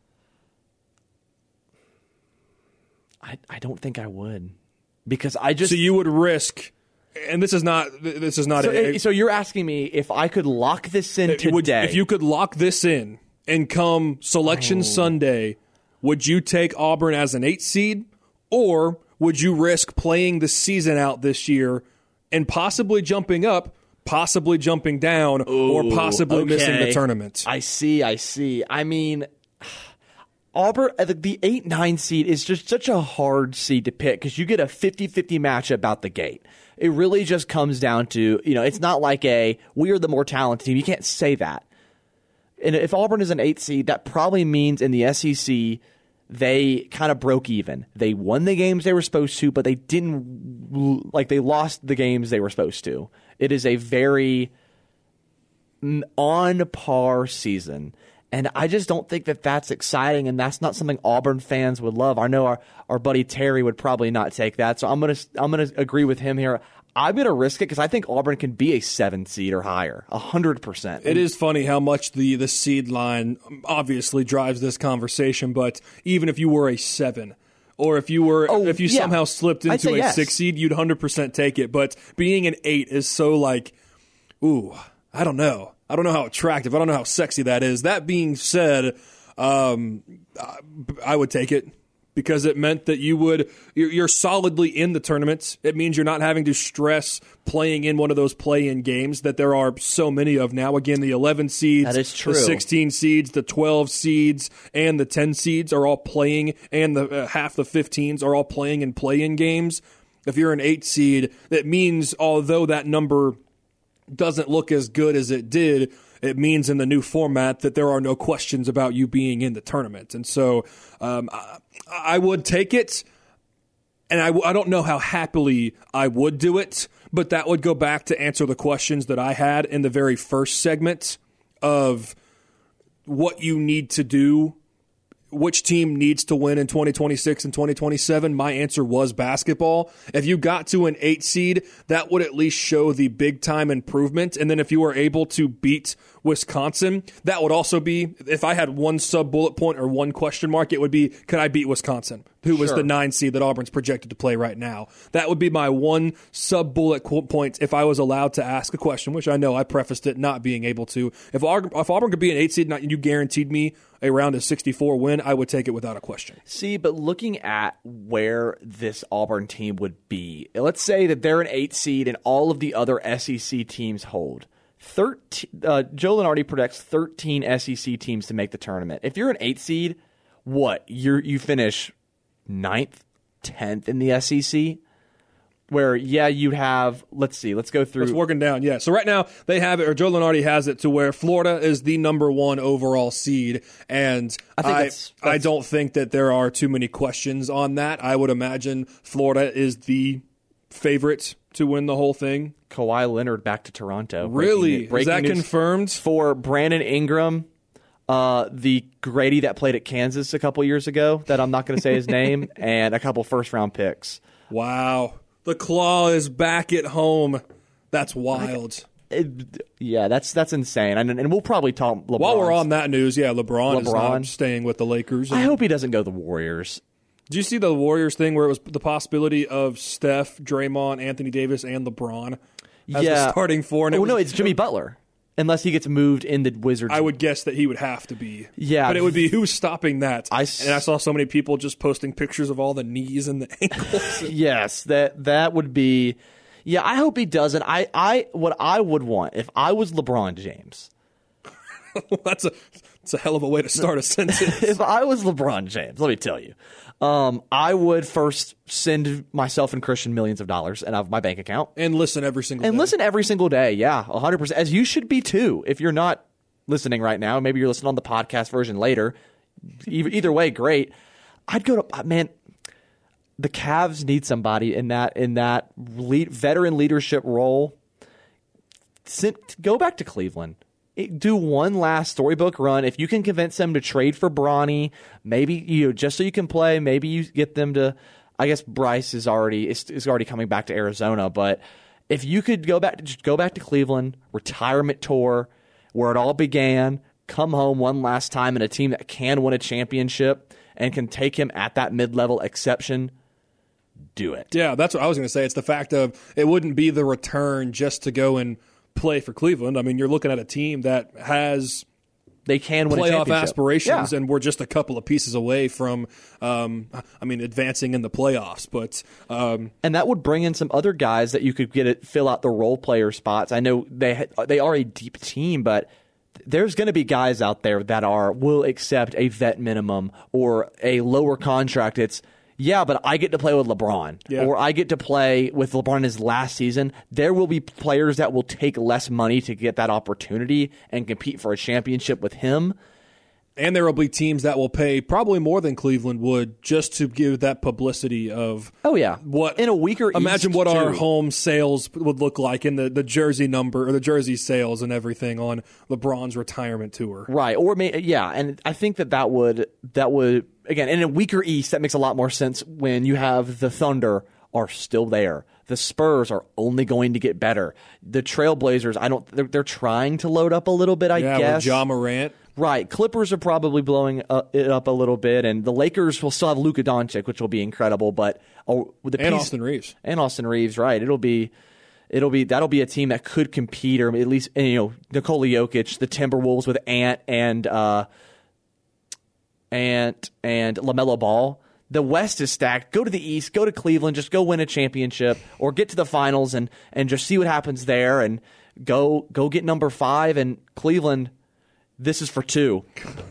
[SPEAKER 4] I, I don't think I would because I just...
[SPEAKER 3] So you would risk... And this is not. This is not.
[SPEAKER 4] So,
[SPEAKER 3] a,
[SPEAKER 4] so you're asking me if I could lock this in today?
[SPEAKER 3] Would, if you could lock this in and come Selection
[SPEAKER 4] oh.
[SPEAKER 3] Sunday, would you take Auburn as an eight seed, or would you risk playing the season out this year and possibly jumping up, possibly jumping down,
[SPEAKER 4] Ooh,
[SPEAKER 3] or possibly
[SPEAKER 4] okay.
[SPEAKER 3] missing the tournament?
[SPEAKER 4] I see. I see. I mean. Auburn, the eight nine seed is just such a hard seed to pick because you get a fifty-fifty matchup out the gate. It really just comes down to, you know, it's not like a, we are the more talented team. You can't say that. And if Auburn is an eight seed, that probably means in the S E C, they kind of broke even. They won the games they were supposed to, but they didn't, like, they lost the games they were supposed to. It is a very on par season. And I just don't think that that's exciting, and that's not something Auburn fans would love. I know our, our buddy Terry would probably not take that, so I'm gonna I'm gonna agree with him here. I'm gonna risk it because I think Auburn can be a seven seed or higher, a hundred percent.
[SPEAKER 3] It is funny how much the the seed line obviously drives this conversation, but even if you were a seven. Or if you were,
[SPEAKER 4] oh,
[SPEAKER 3] if you
[SPEAKER 4] yeah.
[SPEAKER 3] somehow slipped into a
[SPEAKER 4] yes.
[SPEAKER 3] six seed, you'd one hundred percent take it. But being an eight is so like, ooh, I don't know. I don't know how attractive. I don't know how sexy that is. That being said, um, I would take it because it meant that you would you're, you're solidly in the tournament. It means you're not having to stress playing in one of those play-in games that there are so many of now. Again, the eleven seeds,
[SPEAKER 4] that is true.
[SPEAKER 3] The sixteen seeds, the twelve seeds, and the ten seeds are all playing, and the uh, half the fifteens are all playing in play-in games. If you're an eight seed, that means although that number doesn't look as good as it did, it means in the new format that there are no questions about you being in the tournament. And so um, I, I would take it, and I, I don't know how happily I would do it, but that would go back to answer the questions that I had in the very first segment of what you need to do, which team needs to win in twenty twenty-six and twenty twenty-seven. My answer was basketball. If you got to an eight seed, that would at least show the big time improvement. And then if you were able to beat Wisconsin, that would also be, if I had one sub bullet point or one question mark, it would be, could I beat Wisconsin, who was
[SPEAKER 4] Sure.
[SPEAKER 3] the nine seed that Auburn's projected to play right now? That would be my one sub bullet point if I was allowed to ask a question, which I know I prefaced it not being able to. If Auburn, if Auburn could be an eight seed and you guaranteed me a round of sixty-four win, I would take it without a question.
[SPEAKER 4] See, but looking at where this Auburn team would be, let's say that they're an eight seed and all of the other S E C teams hold. thirteen, uh, Joe Lunardi predicts thirteen S E C teams to make the tournament. If you're an eight seed, what? You you finish ninth, tenth in the S E C? Where, yeah, you have, let's see, let's go through.
[SPEAKER 3] It's working down, yeah. So right now, they have it, or Joe Lunardi has it, to where Florida is the number one overall seed, and
[SPEAKER 4] I, think
[SPEAKER 3] I,
[SPEAKER 4] that's, that's,
[SPEAKER 3] I don't think that there are too many questions on that. I would imagine Florida is the favorite to win the whole thing.
[SPEAKER 4] Kawhi Leonard back to Toronto.
[SPEAKER 3] Really?
[SPEAKER 4] Breaking, breaking
[SPEAKER 3] is that
[SPEAKER 4] news
[SPEAKER 3] confirmed?
[SPEAKER 4] For Brandon Ingram, uh, the Grady that played at Kansas a couple years ago, that I'm not going to say his name, and a couple first-round picks.
[SPEAKER 3] Wow. The Claw is back at home. That's wild.
[SPEAKER 4] It, yeah, that's that's insane. And, and we'll probably talk LeBron.
[SPEAKER 3] While we're on that news, yeah, LeBron,
[SPEAKER 4] LeBron.
[SPEAKER 3] is not staying with the Lakers.
[SPEAKER 4] I hope he doesn't go to the Warriors.
[SPEAKER 3] Did you see the Warriors thing where it was the possibility of Steph, Draymond, Anthony Davis, and LeBron as
[SPEAKER 4] yeah.
[SPEAKER 3] the starting four? And it
[SPEAKER 4] oh,
[SPEAKER 3] was,
[SPEAKER 4] no, it's Jimmy Butler. Unless he gets moved in the Wizards.
[SPEAKER 3] I would guess that he would have to be.
[SPEAKER 4] Yeah.
[SPEAKER 3] But it would be who's stopping that?
[SPEAKER 4] I,
[SPEAKER 3] and I saw so many people just posting pictures of all the knees and the ankles.
[SPEAKER 4] Yes, that that would be. Yeah, I hope he doesn't. I, I what I would want if I was LeBron James.
[SPEAKER 3] that's a that's a hell of a way to start a sentence.
[SPEAKER 4] If I was LeBron James, let me tell you, um, I would first send myself and Christian millions of dollars and have my bank account
[SPEAKER 3] and listen every single
[SPEAKER 4] and
[SPEAKER 3] day.
[SPEAKER 4] listen every single day. Yeah, a hundred percent, as you should be too. If you're not listening right now. Maybe you're listening on the podcast version later. Either, either way, great. I'd go to man. The Cavs need somebody in that in that lead, veteran leadership role. Sent, go back to Cleveland. It, do one last storybook run. If you can convince them to trade for Bronny, maybe you know, just so you can play. Maybe you get them to. I guess Bryce is already is, is already coming back to Arizona, but if you could go back to just go back to Cleveland, retirement tour, where it all began, come home one last time in a team that can win a championship and can take him at that mid-level exception, do it.
[SPEAKER 3] Yeah, that's what I was going to say. It's the fact of it wouldn't be the return just to go and play for Cleveland. I mean, you're looking at a team that has
[SPEAKER 4] they can win
[SPEAKER 3] playoff
[SPEAKER 4] a championship.
[SPEAKER 3] aspirations,
[SPEAKER 4] yeah.
[SPEAKER 3] and we're just a couple of pieces away from, um, I mean, advancing in the playoffs. But um,
[SPEAKER 4] and that would bring in some other guys that you could get it fill out the role player spots. I know they ha- they are a deep team, but there's going to be guys out there that are will accept a vet minimum or a lower contract. It's yeah, but I get to play with LeBron,
[SPEAKER 3] yeah.
[SPEAKER 4] or I get to play with LeBron in his last season. There will be players that will take less money to get that opportunity and compete for a championship with him.
[SPEAKER 3] And there will be teams that will pay probably more than Cleveland would just to give that publicity of
[SPEAKER 4] oh yeah
[SPEAKER 3] what
[SPEAKER 4] in a weaker
[SPEAKER 3] imagine
[SPEAKER 4] East
[SPEAKER 3] what
[SPEAKER 4] too.
[SPEAKER 3] our home sales would look like in the, the jersey number or the jersey sales and everything on LeBron's retirement tour.
[SPEAKER 4] Right. Or may, yeah, and I think that that would that would again in a weaker East that makes a lot more sense when you have the Thunder are still there. The Spurs are only going to get better. The Trailblazers, I don't they're, they're trying to load up a little bit, I
[SPEAKER 3] yeah,
[SPEAKER 4] guess.
[SPEAKER 3] with Ja Morant.
[SPEAKER 4] Right. Clippers are probably blowing uh, it up a little bit, and the Lakers will still have Luka Doncic, which will be incredible. But oh, the
[SPEAKER 3] and
[SPEAKER 4] piece,
[SPEAKER 3] Austin Reeves
[SPEAKER 4] and Austin Reeves, right? It'll be, it'll be that'll be a team that could compete, or at least you know Nikola Jokic, the Timberwolves with Ant and uh, Ant and LaMelo Ball. The West is stacked. Go to the East. Go to Cleveland. Just go win a championship, or get to the finals and and just see what happens there, and go go get number five. And Cleveland. This is for two.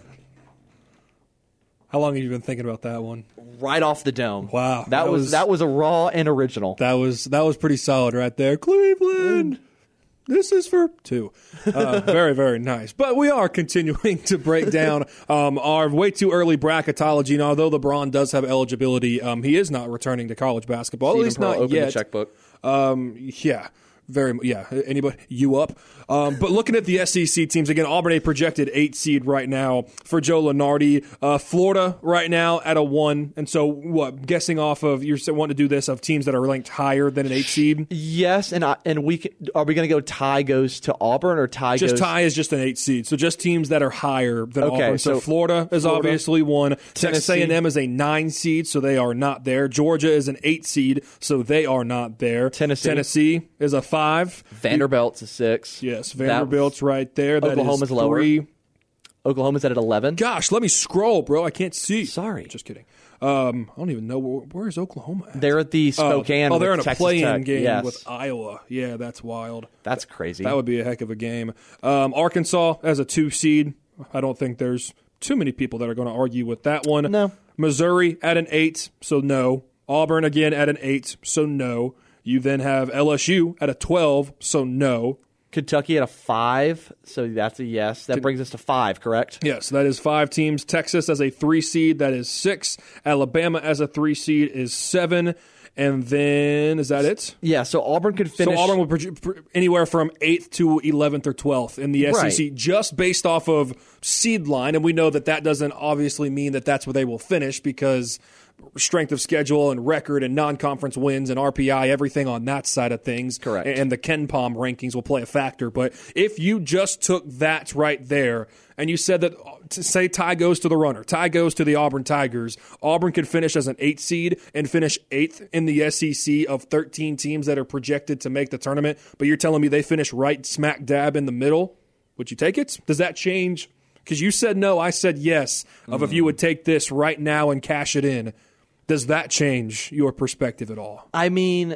[SPEAKER 3] How long have you been thinking about that one?
[SPEAKER 4] Right off the dome.
[SPEAKER 3] Wow,
[SPEAKER 4] that,
[SPEAKER 3] that
[SPEAKER 4] was,
[SPEAKER 3] was
[SPEAKER 4] that was a raw and original.
[SPEAKER 3] That was that was pretty solid right there. Cleveland, this is for two. Uh, very very nice. But we are continuing to break down um, our way too early bracketology. And although LeBron does have eligibility, um, he is not returning to college basketball.
[SPEAKER 4] Stephen
[SPEAKER 3] at least
[SPEAKER 4] Pearl
[SPEAKER 3] not
[SPEAKER 4] opened
[SPEAKER 3] yet.
[SPEAKER 4] the checkbook.
[SPEAKER 3] Um, yeah. Very, yeah. Anybody, you up? Um, but looking at the S E C teams again, Auburn a projected eight seed right now for Joe Lunardi. Uh, Florida right now at a one, and so what? Guessing off of you're wanting to do this of teams that are ranked higher than an eight seed.
[SPEAKER 4] Yes, and I, and we can, are we going to go tie goes to Auburn or tie
[SPEAKER 3] just
[SPEAKER 4] goes?
[SPEAKER 3] tie is just an eight seed, so just teams that are higher than
[SPEAKER 4] Okay,
[SPEAKER 3] Auburn. So,
[SPEAKER 4] so
[SPEAKER 3] Florida is
[SPEAKER 4] Florida,
[SPEAKER 3] obviously one. Texas
[SPEAKER 4] Tennessee.
[SPEAKER 3] A and M is a nine seed, so they are not there. Georgia is an eight seed, so they are not there.
[SPEAKER 4] Tennessee.
[SPEAKER 3] Tennessee is a five.
[SPEAKER 4] Vanderbilt's a six.
[SPEAKER 3] Yes, Vanderbilt's right there. That
[SPEAKER 4] Oklahoma's
[SPEAKER 3] is
[SPEAKER 4] lower.
[SPEAKER 3] three.
[SPEAKER 4] Oklahoma's at eleven.
[SPEAKER 3] Gosh, let me scroll, bro. I can't see.
[SPEAKER 4] Sorry.
[SPEAKER 3] Just kidding. Um, I don't even know where, where is Oklahoma at?
[SPEAKER 4] They're at the Spokane.
[SPEAKER 3] Oh, oh they're
[SPEAKER 4] with
[SPEAKER 3] in a
[SPEAKER 4] Texas
[SPEAKER 3] play-in
[SPEAKER 4] Tech.
[SPEAKER 3] game
[SPEAKER 4] yes.
[SPEAKER 3] with Iowa. Yeah, that's wild.
[SPEAKER 4] That's crazy.
[SPEAKER 3] That would be a heck of a game. Um, Arkansas as a two seed. I don't think there's too many people that are going to argue with that one.
[SPEAKER 4] No.
[SPEAKER 3] Missouri at an eight, so no. Auburn again at an eight, so no. You then have L S U at a twelve, so no.
[SPEAKER 4] Kentucky at a five, so that's a yes. That brings us to five, correct?
[SPEAKER 3] Yes, that is five teams. Texas as a three seed, that is six. Alabama as a three seed is seven. And then, is that it?
[SPEAKER 4] Yeah, so Auburn could finish.
[SPEAKER 3] So Auburn would proje- anywhere from eighth to eleventh or twelfth in the S E C,
[SPEAKER 4] Right.
[SPEAKER 3] just based off of seed line. And we know that that doesn't obviously mean that that's where they will finish, because strength of schedule and record and non-conference wins and R P I, everything on that side of things.
[SPEAKER 4] Correct.
[SPEAKER 3] And the Ken Palm rankings will play a factor. But if you just took that right there and you said that, to say tie goes to the runner, tie goes to the Auburn Tigers, Auburn could finish as an eight seed and finish eighth in the S E C of thirteen teams that are projected to make the tournament. But you're telling me they finish right smack dab in the middle? Would you take it? Does that change? Because you said no, I said yes, of mm. if you would take this right now and cash it in. Does that change your perspective at all?
[SPEAKER 4] I mean,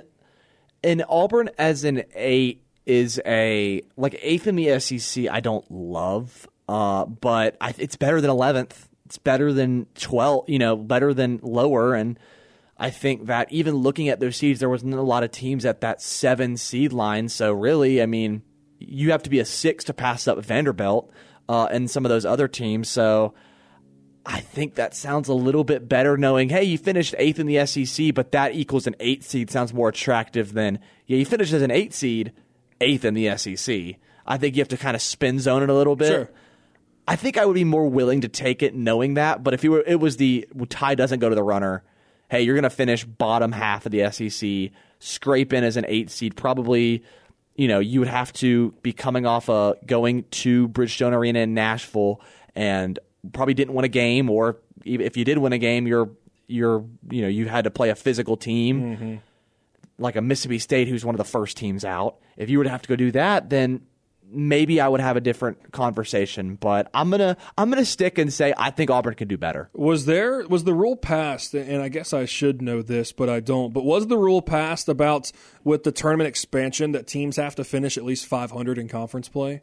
[SPEAKER 4] an Auburn as an eight is a, like eighth in the S E C, I don't love, uh, but I, it's better than eleventh. It's better than twelfth, you know, better than lower. And I think that even looking at those seeds, there wasn't a lot of teams at that seven seed line. So really, I mean, you have to be a six to pass up Vanderbilt. uh, and some of those other teams. So I think that sounds a little bit better knowing, hey, you finished eighth in the S E C, but that equals an eight seed sounds more attractive than, yeah, you finished as an eight seed, eighth in the S E C. I think you have to kind of spin zone it a little bit.
[SPEAKER 3] Sure.
[SPEAKER 4] I think I would be more willing to take it knowing that, but if you were, it was the tie doesn't go to the runner, hey, you're going to finish bottom half of the S E C, scrape in as an eight seed, probably, you know, you would have to be coming off a going to Bridgestone Arena in Nashville and probably didn't win a game, or if you did win a game, you're you're you know you had to play a physical team mm-hmm. like a Mississippi State, who's one of the first teams out. If you would have to go do that, then maybe I would have a different conversation. But I'm gonna I'm gonna stick and say I think Auburn can do better.
[SPEAKER 3] Was there was the rule passed? And I guess I should know this, but I don't. But was the rule passed about with the tournament expansion that teams have to finish at least five hundred in conference play?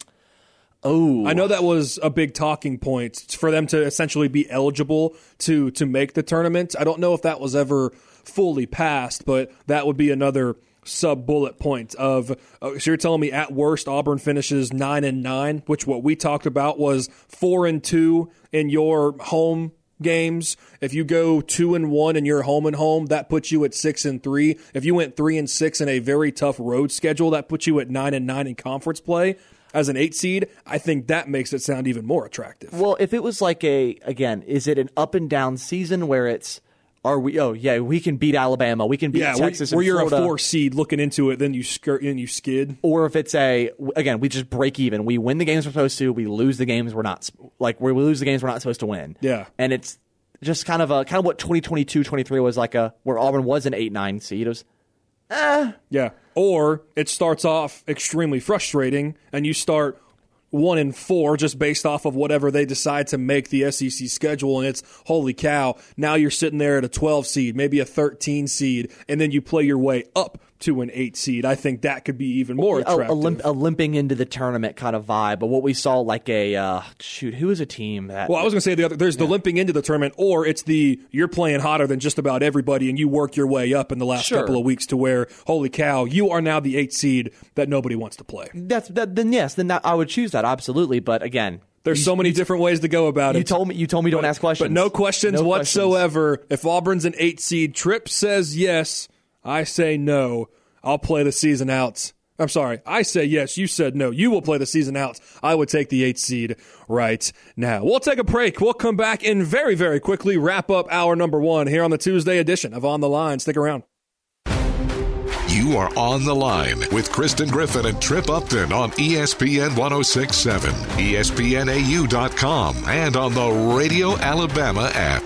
[SPEAKER 4] Oh,
[SPEAKER 3] I know that was a big talking point for them to essentially be eligible to to make the tournament. I don't know if that was ever fully passed, but that would be another sub-bullet point of, uh, so you're telling me at worst Auburn finishes nine and nine, which what we talked about was four and two in your home games. If you go two and one in your home and home, that puts you at six and three. If you went three and six in a very tough road schedule, that puts you at nine and nine in conference play. As an eight seed, I think that makes it sound even more attractive.
[SPEAKER 4] Well, if it was like a, again, is it an up and down season where it's, are we, oh, yeah, we can beat Alabama, we can beat
[SPEAKER 3] yeah,
[SPEAKER 4] Texas
[SPEAKER 3] where, where
[SPEAKER 4] and
[SPEAKER 3] you're
[SPEAKER 4] Florida.
[SPEAKER 3] a four seed looking into it, then you skirt and you skid.
[SPEAKER 4] Or if it's a, again, we just break even. We win the games we're supposed to, we lose the games we're not, like, we lose the games we're not supposed to win.
[SPEAKER 3] Yeah.
[SPEAKER 4] And it's just kind of a, kind of what twenty twenty-two twenty-three was like, a where Auburn was an eight nine seed. It was, eh.
[SPEAKER 3] Yeah. Or it starts off extremely frustrating, and you start one and four just based off of whatever they decide to make the S E C schedule, and it's holy cow, now you're sitting there at a twelve seed, maybe a thirteen seed, and then you play your way up to an eight seed. I think that could be even more attractive.
[SPEAKER 4] A, a, limp, a limping into the tournament kind of vibe. But what we saw, like a uh, shoot, who is a team that?
[SPEAKER 3] Well, I was going to say the other. There's yeah. the limping into the tournament, or it's the you're playing hotter than just about everybody, and you work your way up in the last
[SPEAKER 4] sure.
[SPEAKER 3] couple of weeks to where, holy cow, you are now the eight seed that nobody wants to play.
[SPEAKER 4] That's that, then yes, then that, I would choose that absolutely. But again,
[SPEAKER 3] there's
[SPEAKER 4] you,
[SPEAKER 3] so many
[SPEAKER 4] you,
[SPEAKER 3] different ways to go about
[SPEAKER 4] you
[SPEAKER 3] it.
[SPEAKER 4] You told me you told me don't
[SPEAKER 3] but,
[SPEAKER 4] ask questions,
[SPEAKER 3] but no questions
[SPEAKER 4] no
[SPEAKER 3] whatsoever.
[SPEAKER 4] Questions.
[SPEAKER 3] If Auburn's an eight seed, Tripp says yes. I say no. I'll play the season out. I'm sorry. I say yes. You said no. You will play the season out. I would take the eight seed right now. We'll take a break. We'll come back and very, very quickly wrap up hour number one here on the Tuesday edition of On the Line. Stick around.
[SPEAKER 2] You are On the Line with Kristen Griffin and Tripp Upton on E S P N one oh six point seven, E S P N A U dot com, and on the Radio Alabama app.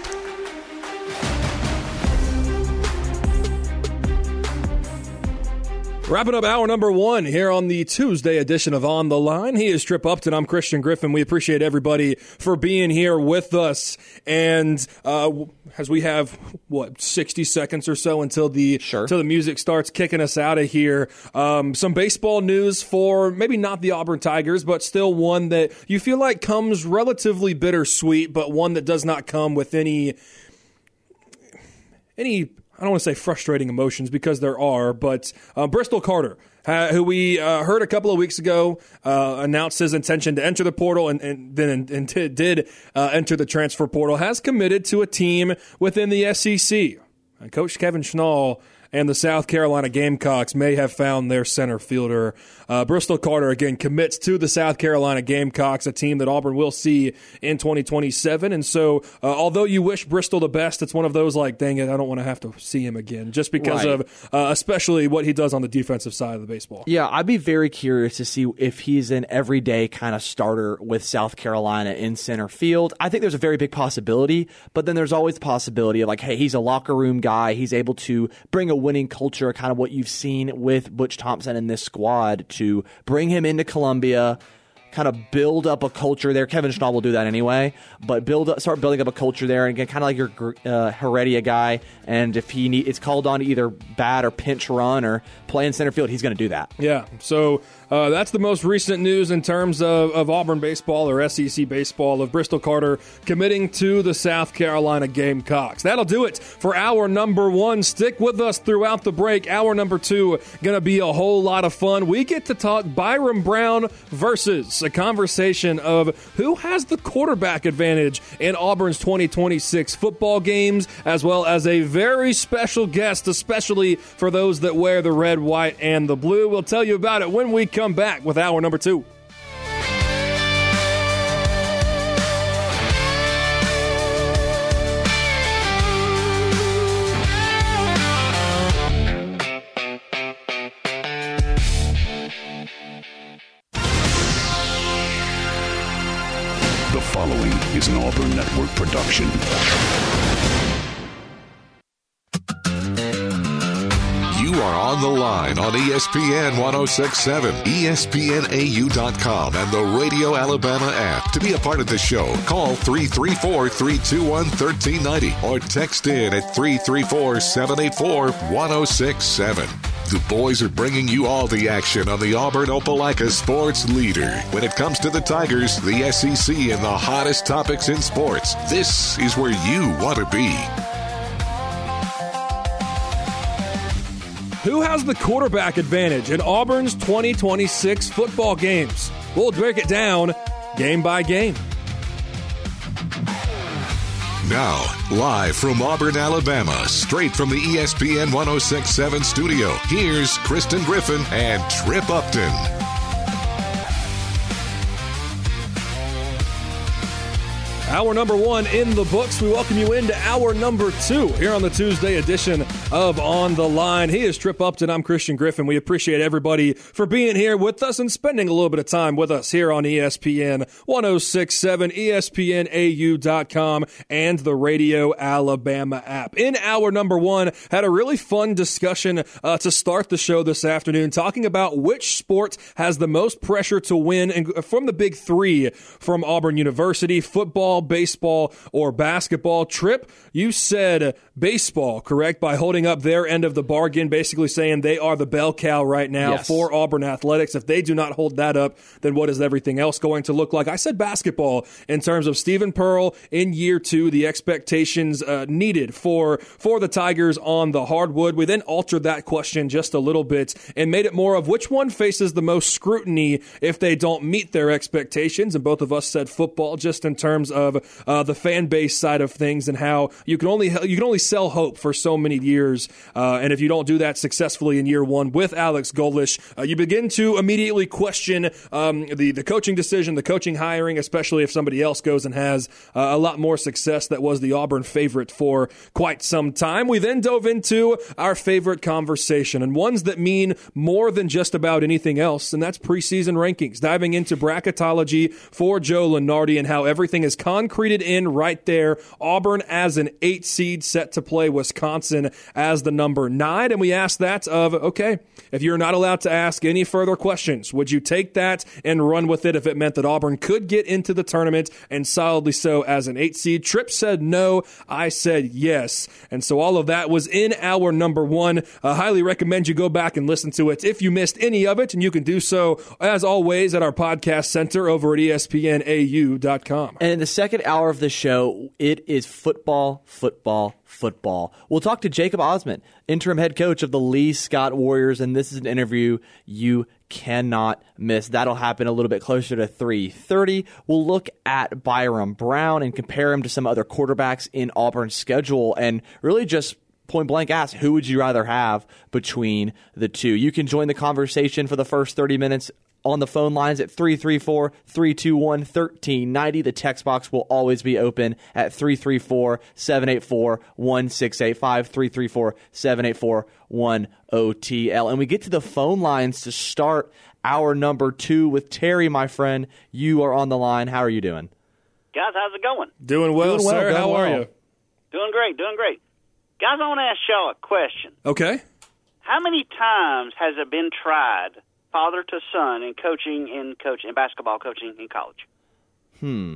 [SPEAKER 3] Wrapping up hour number one here on the Tuesday edition of On the Line. He is Tripp Upton. I'm Christian Griffin. We appreciate everybody for being here with us. And uh, as we have, what, sixty seconds or so until the,
[SPEAKER 4] sure.
[SPEAKER 3] until the music starts kicking us out of here, um, some baseball news for maybe not the Auburn Tigers, but still one that you feel like comes relatively bittersweet, but one that does not come with any any – I don't want to say frustrating emotions because there are, but uh, Bristol Carter, uh, who we uh, heard a couple of weeks ago, uh, announced his intention to enter the portal and, and then and, and t- did uh, enter the transfer portal, has committed to a team within the S E C. And Coach Kevin Schnall and the South Carolina Gamecocks may have found their center fielder. Uh, Bristol Carter, again, commits to the South Carolina Gamecocks, a team that Auburn will see in twenty twenty-seven. And so, uh, although you wish Bristol the best, it's one of those like, dang it, I don't want to have to see him again, just because
[SPEAKER 4] right.
[SPEAKER 3] of uh, especially what he does on the defensive side of the baseball.
[SPEAKER 4] Yeah, I'd be very curious to see if he's an everyday kind of starter with South Carolina in center field. I think there's a very big possibility, but then there's always the possibility of like, hey, he's a locker room guy. He's able to bring a winning culture, kind of what you've seen with Butch Thompson in this squad, to bring him into Columbia, kind of build up a culture there. Kevin Schnall will do that anyway, but build up, start building up a culture there, and again, kind of like your uh, Heredia guy. And if he need, it's called on to either bat or pinch run or play in center field, he's going to do that.
[SPEAKER 3] Yeah, so uh, that's the most recent news in terms of, of Auburn baseball or S E C baseball, of Bristol Carter committing to the South Carolina Gamecocks. That'll do it for hour number one. Stick with us throughout the break. Hour number two going to be a whole lot of fun. We get to talk Byrum Brown versus a conversation of who has the quarterback advantage in Auburn's twenty twenty-six football games, as well as a very special guest, especially for those that wear the red, white, and the blue. We'll tell you about it when we come back with hour number two.
[SPEAKER 1] The following is an Auburn Network production.
[SPEAKER 2] You are on the line on E S P N ten sixty-seven, E S P N A U dot com, and the Radio Alabama app. To be a part of the show, call three three four, three two one, one three nine zero or text in at three three four, seven eight four, one zero six seven. The boys are bringing you all the action on the Auburn Opelika sports leader. When it comes to the Tigers, the S E C, and the hottest topics in sports, this is where you want to be.
[SPEAKER 3] Who has the quarterback advantage in Auburn's twenty twenty-six football games? We'll break it down game by game.
[SPEAKER 2] Now, live from Auburn, Alabama, straight from the E S P N ten sixty-seven studio, here's Kristen Griffin and Trip Upton.
[SPEAKER 3] Hour number one in the books. We welcome you into hour number two here on the Tuesday edition of On the Line. He is Trip Upton. I'm Christian Griffin. We appreciate everybody for being here with us and spending a little bit of time with us here on E S P N ten sixty-seven, E S P N A U dot com, and the Radio Alabama app. In hour number one, had a really fun discussion uh, to start the show this afternoon, talking about which sport has the most pressure to win and from the big three from Auburn University: football, baseball, or basketball. Trip, you said baseball, correct? By holding up their end of the bargain, basically saying they are the bell cow right now
[SPEAKER 4] yes.
[SPEAKER 3] for Auburn athletics. If they do not hold that up, then what is everything else going to look like? I said basketball in terms of Stephen Pearl in year two, the expectations uh, needed for, for the Tigers on the hardwood. We then altered that question just a little bit and made it more of which one faces the most scrutiny if they don't meet their expectations. And both of us said football, just in terms of uh, the fan base side of things and how you can only you can only sell hope for so many years. Uh, and if you don't do that successfully in year one with Alex Golesh, uh, you begin to immediately question um, the, the coaching decision, the coaching hiring, especially if somebody else goes and has uh, a lot more success. That was the Auburn favorite for quite some time. We then dove into our favorite conversation and ones that mean more than just about anything else, and that's preseason rankings, diving into bracketology for Joe Lunardi and how everything is concreted in right there. Auburn as an eight seed set to play Wisconsin as the number nine. And we asked that of, okay, if you're not allowed to ask any further questions, would you take that and run with it if it meant that Auburn could get into the tournament and solidly so as an eight seed? Tripp said no. I said yes. And so all of that was in our number one. I highly recommend you go back and listen to it if you missed any of it. And you can do so, as always, at our podcast center over at E S P N A U dot com.
[SPEAKER 4] And in the second hour of the show, it is football, football, football. We'll talk to Jacob Osmond, interim head coach of the Lee Scott Warriors, and this is an interview you cannot miss. That'll happen a little bit closer to three thirty. We'll look at Byron Brown and compare him to some other quarterbacks in Auburn's schedule and really just point blank ask, who would you rather have between the two? You can join the conversation for the first thirty minutes on the phone lines at three three four, three two one, one three nine zero. The text box will always be open at three three four, seven eight four, one six eight five, three three four, seven eight four, one O T L. And we get to the phone lines to start our number two with Terry, my friend. You are on the line. How are you doing?
[SPEAKER 6] Guys, how's it going?
[SPEAKER 3] Doing well,
[SPEAKER 4] Doing well,
[SPEAKER 3] sir.
[SPEAKER 4] doing
[SPEAKER 3] How
[SPEAKER 4] well.
[SPEAKER 3] are you?
[SPEAKER 6] Doing great, doing great. Guys, I want to ask y'all a question.
[SPEAKER 3] Okay.
[SPEAKER 6] How many times has it been tried, father to son, in coaching in coaching in basketball coaching in college?
[SPEAKER 4] Hmm.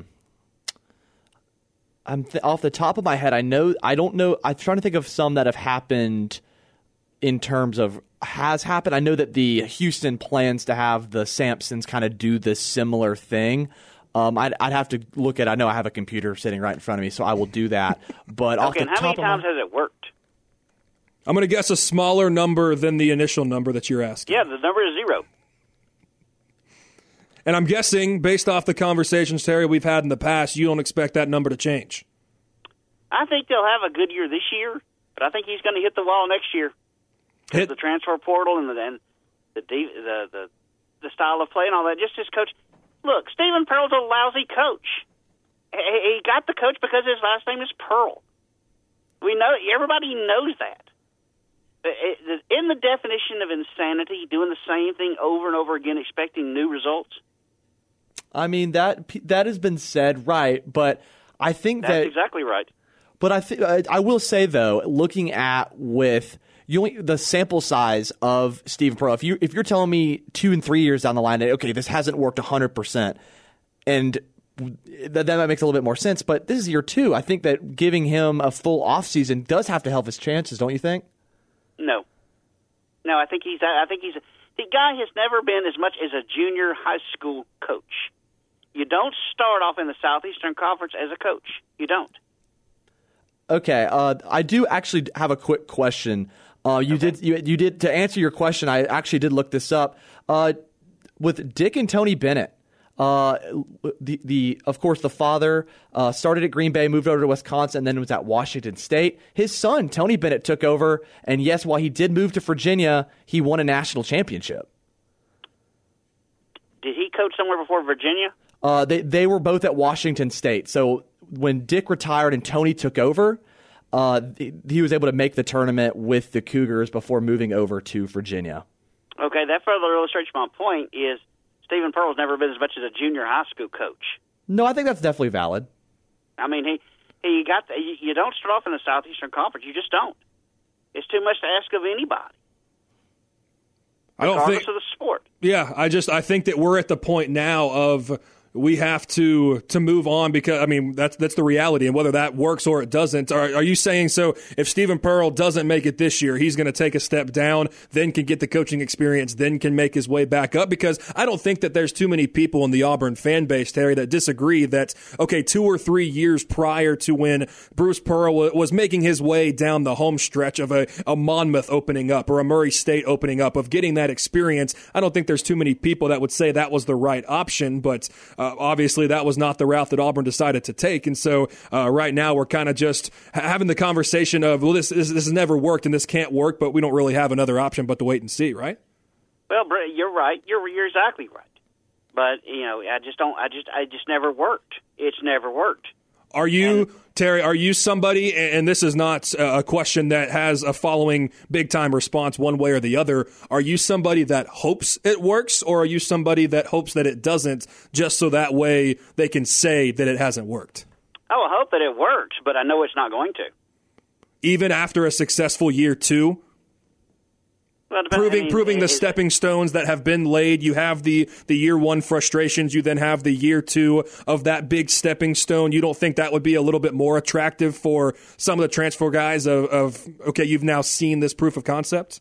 [SPEAKER 4] I'm th- off the top of my head. I know. I don't know. I'm trying to think of some that have happened in terms of has happened. I know that the Houston plans to have the Sampsons kind of do this similar thing. Um, I'd, I'd have to look at. I know I have a computer sitting right in front of me, so I will do that. But off
[SPEAKER 6] Okay,
[SPEAKER 4] the
[SPEAKER 6] and how
[SPEAKER 4] top
[SPEAKER 6] many times
[SPEAKER 4] of my,
[SPEAKER 6] has it worked?
[SPEAKER 3] I'm going to guess a smaller number than the initial number that you're asking.
[SPEAKER 6] Yeah, the number is zero.
[SPEAKER 3] And I'm guessing, based off the conversations, Terry, we've had in the past, you don't expect that number to change.
[SPEAKER 6] I think they'll have a good year this year, but I think he's going to hit the wall next year.
[SPEAKER 3] Hit
[SPEAKER 6] the transfer portal and the and the, the the the style of play and all that. Just his coach. Look, Stephen Pearl's a lousy coach. He got the coach because his last name is Pearl. We know everybody knows that. In the definition of insanity, doing the same thing over and over again, expecting new results.
[SPEAKER 4] I mean that that has been said, right? But I think
[SPEAKER 6] That's
[SPEAKER 4] that
[SPEAKER 6] exactly right.
[SPEAKER 4] But I think I will say though, looking at with you only, the sample size of Stephen Pearl, if you if you're telling me two and three years down the line that okay, this hasn't worked one hundred percent, and that that makes a little bit more sense. But this is year two. I think that giving him a full offseason does have to help his chances, don't you think?
[SPEAKER 6] No, no. I think he's. I think he's. The guy has never been as much as a junior high school coach. You don't start off in the Southeastern Conference as a coach. You don't.
[SPEAKER 4] Okay, uh, I do actually have a quick question. Uh, you
[SPEAKER 6] okay.
[SPEAKER 4] did you, you did to answer your question. I actually did look this up. Uh, with Dick and Tony Bennett, uh, the the of course the father uh, started at Green Bay, moved over to Wisconsin, and then was at Washington State. His son Tony Bennett took over, and yes, while he did move to Virginia, he won a national championship.
[SPEAKER 6] Did he coach somewhere before Virginia?
[SPEAKER 4] Uh, they they were both at Washington State. So when Dick retired and Tony took over, uh, he was able to make the tournament with the Cougars before moving over to Virginia.
[SPEAKER 6] Okay, that further illustrates my point. Is Stephen Pearl's never been as much as a junior high school coach.
[SPEAKER 4] No, I think that's definitely valid.
[SPEAKER 6] I mean, he he got the, you don't start off in the Southeastern Conference. You just don't. It's too much to ask of anybody.
[SPEAKER 3] I don't
[SPEAKER 6] regardless
[SPEAKER 3] think
[SPEAKER 6] of the sport.
[SPEAKER 3] Yeah, I just I think that we're at the point now of we have to to move on because I mean that's that's the reality, and whether that works or it doesn't. Are, are you saying so? If Stephen Pearl doesn't make it this year, he's going to take a step down, then can get the coaching experience, then can make his way back up? Because I don't think that there's too many people in the Auburn fan base, Terry, that disagree that okay, two or three years prior to when Bruce Pearl was making his way down the home stretch of a, a Monmouth opening up or a Murray State opening up, of getting that experience, I don't think there's too many people that would say that was the right option, but uh, obviously that was not the route that Auburn decided to take. And so uh, right now we're kind of just having the conversation of, well, this, this this has never worked and this can't work, but we don't really have another option but to wait and see, right?
[SPEAKER 6] Well, you're right. You're you're exactly right. But you know, I just don't. I just I just never worked. It's never worked.
[SPEAKER 3] Are you,
[SPEAKER 6] and,
[SPEAKER 3] Terry, are you somebody, and this is not a question that has a following big-time response one way or the other, are you somebody that hopes it works, or are you somebody that hopes that it doesn't, just so that way they can say that it hasn't worked?
[SPEAKER 6] Oh, I hope that it works, but I know it's not going to.
[SPEAKER 3] Even after a successful year two?
[SPEAKER 6] Well,
[SPEAKER 3] Proving
[SPEAKER 6] I mean,
[SPEAKER 3] proving the
[SPEAKER 6] it,
[SPEAKER 3] stepping stones that have been laid. You have the, the year one frustrations. You then have the year two of that big stepping stone. You don't think that would be a little bit more attractive for some of the transfer guys of, of okay, you've now seen this proof of concept?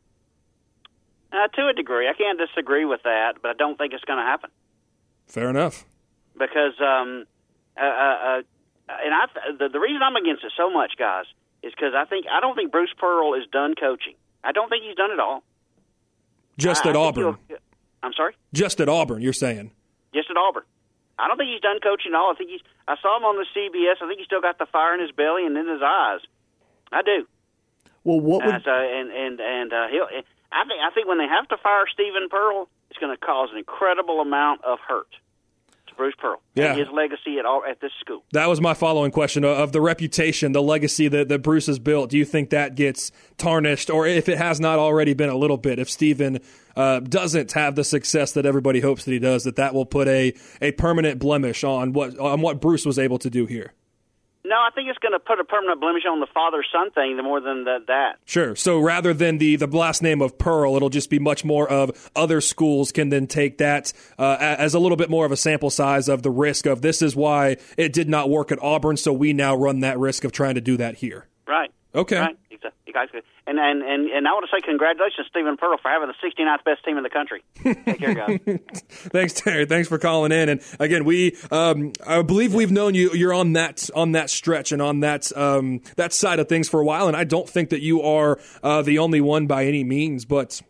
[SPEAKER 6] Uh, to a degree. I can't disagree with that, but I don't think it's going to happen.
[SPEAKER 3] Fair enough.
[SPEAKER 6] Because, um, uh, uh, and I, the, the reason I'm against it so much, guys, is because I think I don't think Bruce Pearl is done coaching. I don't think he's done it all.
[SPEAKER 3] Just
[SPEAKER 6] I,
[SPEAKER 3] at
[SPEAKER 6] I
[SPEAKER 3] Auburn.
[SPEAKER 6] I'm sorry?
[SPEAKER 3] Just at Auburn, you're saying.
[SPEAKER 6] Just at Auburn. I don't think he's done coaching at all. I think he's. I saw him on the C B S. I think he's still got the fire in his belly and in his eyes. I do.
[SPEAKER 4] Well, what would...
[SPEAKER 6] Uh, so, and and and uh, he'll. I think. I think when they have to fire Stephen Pearl, it's going to cause an incredible amount of hurt to Bruce Pearl
[SPEAKER 3] yeah.
[SPEAKER 6] and his legacy at all at this school.
[SPEAKER 3] That was my following question of the reputation, the legacy that, that Bruce has built. Do you think that gets tarnished, or if it has not already been a little bit, if Stephen uh, doesn't have the success that everybody hopes that he does, that that will put a, a permanent blemish on what on what Bruce was able to do here?
[SPEAKER 6] No, I think it's going to put a permanent blemish on the father-son thing more than the, that.
[SPEAKER 3] Sure. So rather than the, the last name of Pearl, it'll just be much more of other schools can then take that uh, as a little bit more of a sample size of the risk of this is why it did not work at Auburn, so we now run that risk of trying to do that here.
[SPEAKER 6] Right.
[SPEAKER 3] Okay.
[SPEAKER 6] Right. Exactly. And, and, and, and I want to say congratulations, Stephen Pearl, for having the sixty-ninth best team in the country. Take care, guys.
[SPEAKER 3] Thanks, Terry. Thanks for calling in. And again, we um, I believe we've known you. You're on that on that stretch and on that um, that side of things for a while. And I don't think that you are uh, the only one by any means. But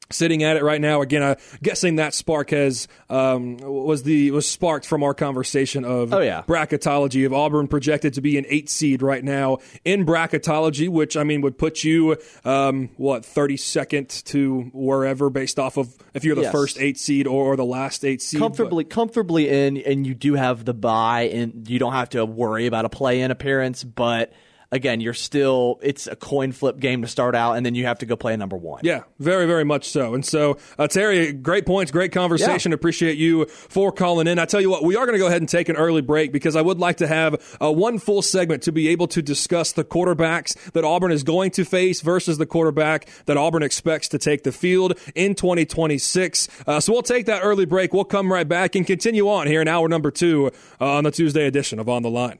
[SPEAKER 3] sitting at it right now. Again, I'm guessing that spark has um, was the was sparked from our conversation of
[SPEAKER 4] oh, yeah.
[SPEAKER 3] bracketology of Auburn projected to be an eight seed right now in bracketology, which I mean would put you um, what thirty-second to wherever based off of if you're the
[SPEAKER 4] yes.
[SPEAKER 3] first eight seed or, or the last eight seed.
[SPEAKER 4] Comfortably,
[SPEAKER 3] but,
[SPEAKER 4] comfortably in, and you do have the bye, and you don't have to worry about a play-in appearance, but. Again, you're still, it's a coin flip game to start out, and then you have to go play a number one.
[SPEAKER 3] Yeah, very, very much so. And so, uh, Terry, great points, great conversation.
[SPEAKER 4] Yeah.
[SPEAKER 3] Appreciate you for calling in. I tell you what, we are going to go ahead and take an early break because I would like to have uh, one full segment to be able to discuss the quarterbacks that Auburn is going to face versus the quarterback that Auburn expects to take the field in twenty twenty-six. Uh, so we'll take that early break. We'll come right back and continue on here in hour number two uh, on the Tuesday edition of On the Line.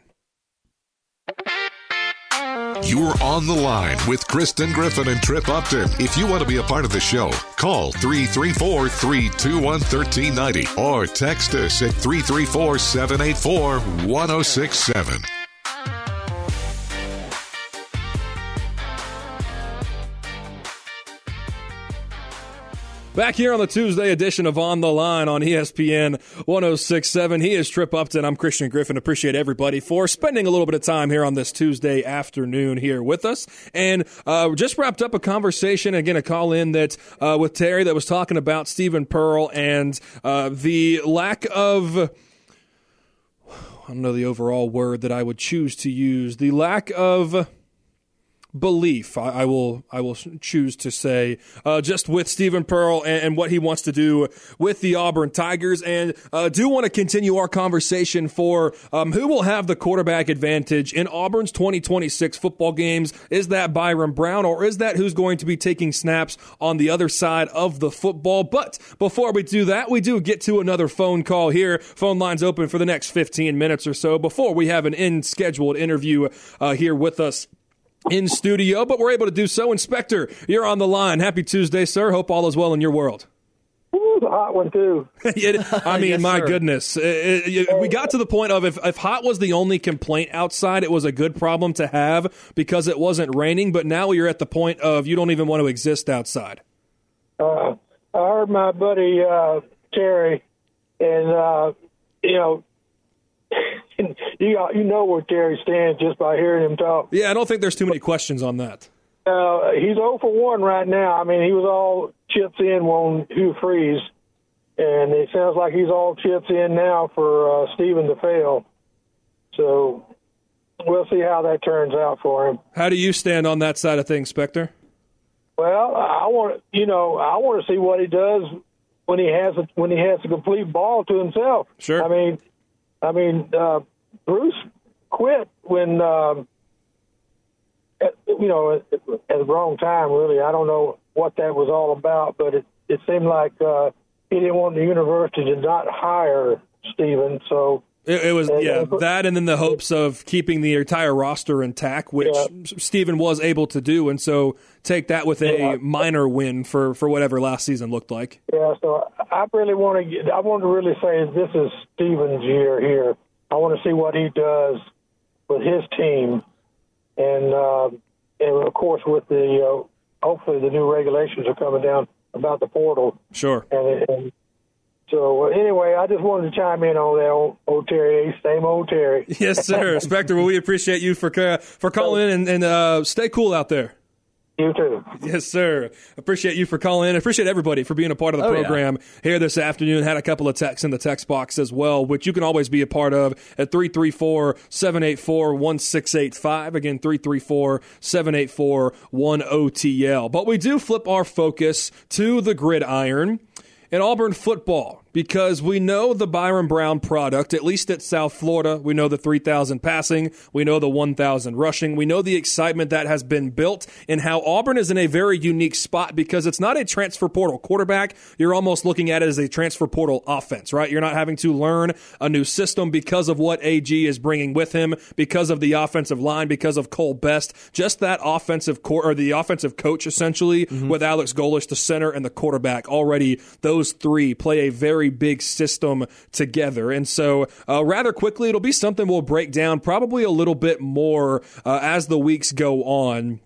[SPEAKER 2] You're on the line with Kristen Griffin and Trip Upton. If you want to be a part of the show, call three three four, three two one, one three nine zero or text us at three three four, seven eight four, one zero six seven.
[SPEAKER 3] Back here on the Tuesday edition of On the Line on E S P N one oh six point seven. He is Trip Upton. I'm Christian Griffin. Appreciate everybody for spending a little bit of time here on this Tuesday afternoon here with us. And uh, just wrapped up a conversation, again, a call in that uh, with Terry that was talking about Steven Pearl and uh, the lack of, I don't know the overall word that I would choose to use, the lack of belief, I, I will I will choose to say, uh, just with Steven Pearl and, and what he wants to do with the Auburn Tigers. And uh, do want to continue our conversation for um, who will have the quarterback advantage in Auburn's twenty twenty-six football games. Is that Byron Brown, or is that who's going to be taking snaps on the other side of the football? But before we do that, we do get to another phone call here. Phone lines open for the next fifteen minutes or so before we have an in-scheduled interview uh, here with us in studio, but we're able to do so. Inspector, you're on the line. Happy Tuesday, sir. Hope all is well in your world.
[SPEAKER 7] Ooh, the hot one, too.
[SPEAKER 3] it, I mean, yes, my sir. goodness. It, it, we got to the point of if, if hot was the only complaint outside, it was a good problem to have because it wasn't raining, but now you're at the point of you don't even want to exist outside.
[SPEAKER 7] Uh, I heard my buddy uh, Terry, and, uh, you know, you you know where Terry stands just by hearing him talk.
[SPEAKER 3] Yeah, I don't think there's too many questions on that.
[SPEAKER 7] Uh, he's oh for one right now. I mean, he was all chips in on Hugh Freeze, and it sounds like he's all chips in now for uh, Steven to fail. So we'll see how that turns out for him.
[SPEAKER 3] How do you stand on that side of things, Spectre?
[SPEAKER 7] Well, I want you know I want to see what he does when he has a, when he has a complete ball to himself.
[SPEAKER 3] Sure.
[SPEAKER 7] I mean. I mean, uh, Bruce quit when, um, at, you know, at, at the wrong time, really. I don't know what that was all about, but it, it seemed like uh, he didn't want the university to not hire Steven, so...
[SPEAKER 3] It, it was, and, yeah, and, that and then the hopes of keeping the entire roster intact, which yeah. Steven was able to do, and so take that with a yeah. minor win for, for whatever last season looked like.
[SPEAKER 7] Yeah, so I really want to get, I want to really say this is Steven's year here. I want to see what he does with his team, and uh, and of course with the uh, hopefully the new regulations are coming down about the portal.
[SPEAKER 3] Sure.
[SPEAKER 7] And, and So, anyway, I just wanted to chime in on that old, old Terry, same old Terry.
[SPEAKER 3] Yes, sir. Spectre, well, we appreciate you for uh, for calling in, and, and uh, stay cool out there.
[SPEAKER 7] You too.
[SPEAKER 3] Yes, sir. Appreciate you for calling in. Appreciate everybody for being a part of the oh, program yeah. here this afternoon. Had a couple of texts in the text box as well, which you can always be a part of at three three four, seven eight four, one six eight five. Again, three three four, seven eight four, one O T L. But we do flip our focus to the gridiron in Auburn football, because we know the Byron Brown product, at least at South Florida. We know the three thousand passing. We know the one thousand rushing. We know the excitement that has been built and how Auburn is in a very unique spot because it's not a transfer portal quarterback. You're almost looking at it as a transfer portal offense, right? You're not having to learn a new system because of what A G is bringing with him, because of the offensive line, because of Cole Best. Just that offensive core, or the offensive coach, essentially, mm-hmm. with Alex Golesh, the center, and the quarterback. Already, those three play a very big system together. And so uh, rather quickly, it'll be something we'll break down probably a little bit more uh, as the weeks go on.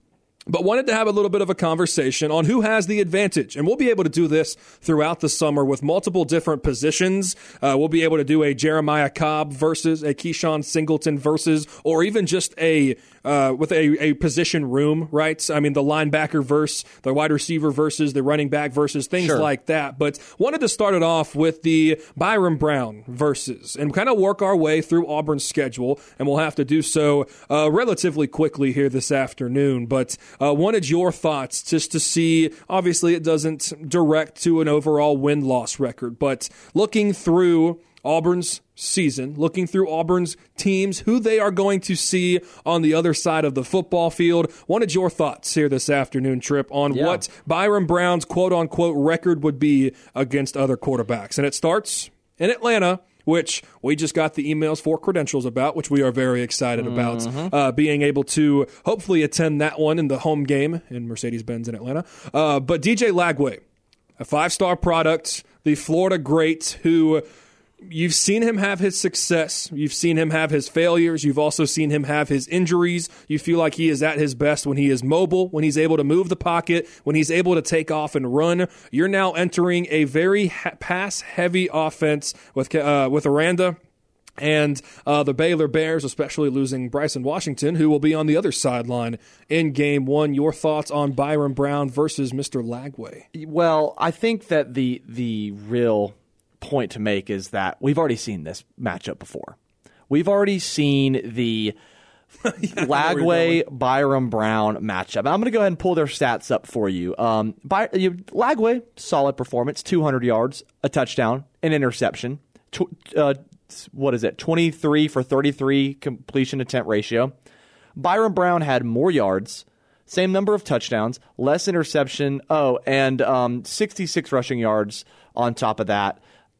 [SPEAKER 3] but wanted to have a little bit of a conversation on who has the advantage. And we'll be able to do this throughout the summer with multiple different positions. Uh, we'll be able to do a Jeremiah Cobb versus a Keyshawn Singleton versus, or even just a uh, with a, a position room, right? I mean, the linebacker versus the wide receiver versus the running back versus things
[SPEAKER 4] Sure.
[SPEAKER 3] like that. But wanted to start it off with the Byron Brown versus and kind of work our way through Auburn's schedule. And we'll have to do so uh, relatively quickly here this afternoon. But Uh, wanted your thoughts just to see, obviously it doesn't direct to an overall win-loss record, but looking through Auburn's season, looking through Auburn's teams, who they are going to see on the other side of the football field. Wanted your thoughts here this afternoon, Trip, on
[SPEAKER 4] Yeah.
[SPEAKER 3] what Byron Brown's quote-unquote record would be against other quarterbacks. And it starts in Atlanta, which we just got the emails for credentials about, which we are very excited about, uh, being able to hopefully attend that one in the home game in Mercedes-Benz in Atlanta. Uh, but D J Lagway, a five-star product, the Florida great who... You've seen him have his success. You've seen him have his failures. You've also seen him have his injuries. You feel like he is at his best when he is mobile, when he's able to move the pocket, when he's able to take off and run. You're now entering a very ha- pass-heavy offense with uh, with Aranda and uh, the Baylor Bears, especially losing Bryson Washington, who will be on the other sideline in game one. Your thoughts on Byron Brown versus Mister Lagway?
[SPEAKER 4] Well, I think that the the real point to make is that we've already seen this matchup before. We've already seen the yeah, Lagway Byron Brown matchup. And I'm going to go ahead and pull their stats up for you. Um, By, you Lagway, solid performance, two hundred yards, a touchdown, an interception. Tw- uh, what is it? twenty-three for thirty-three completion attempt ratio. Byron Brown had more yards, same number of touchdowns, less interception. Oh, and um, sixty-six rushing yards on top of that.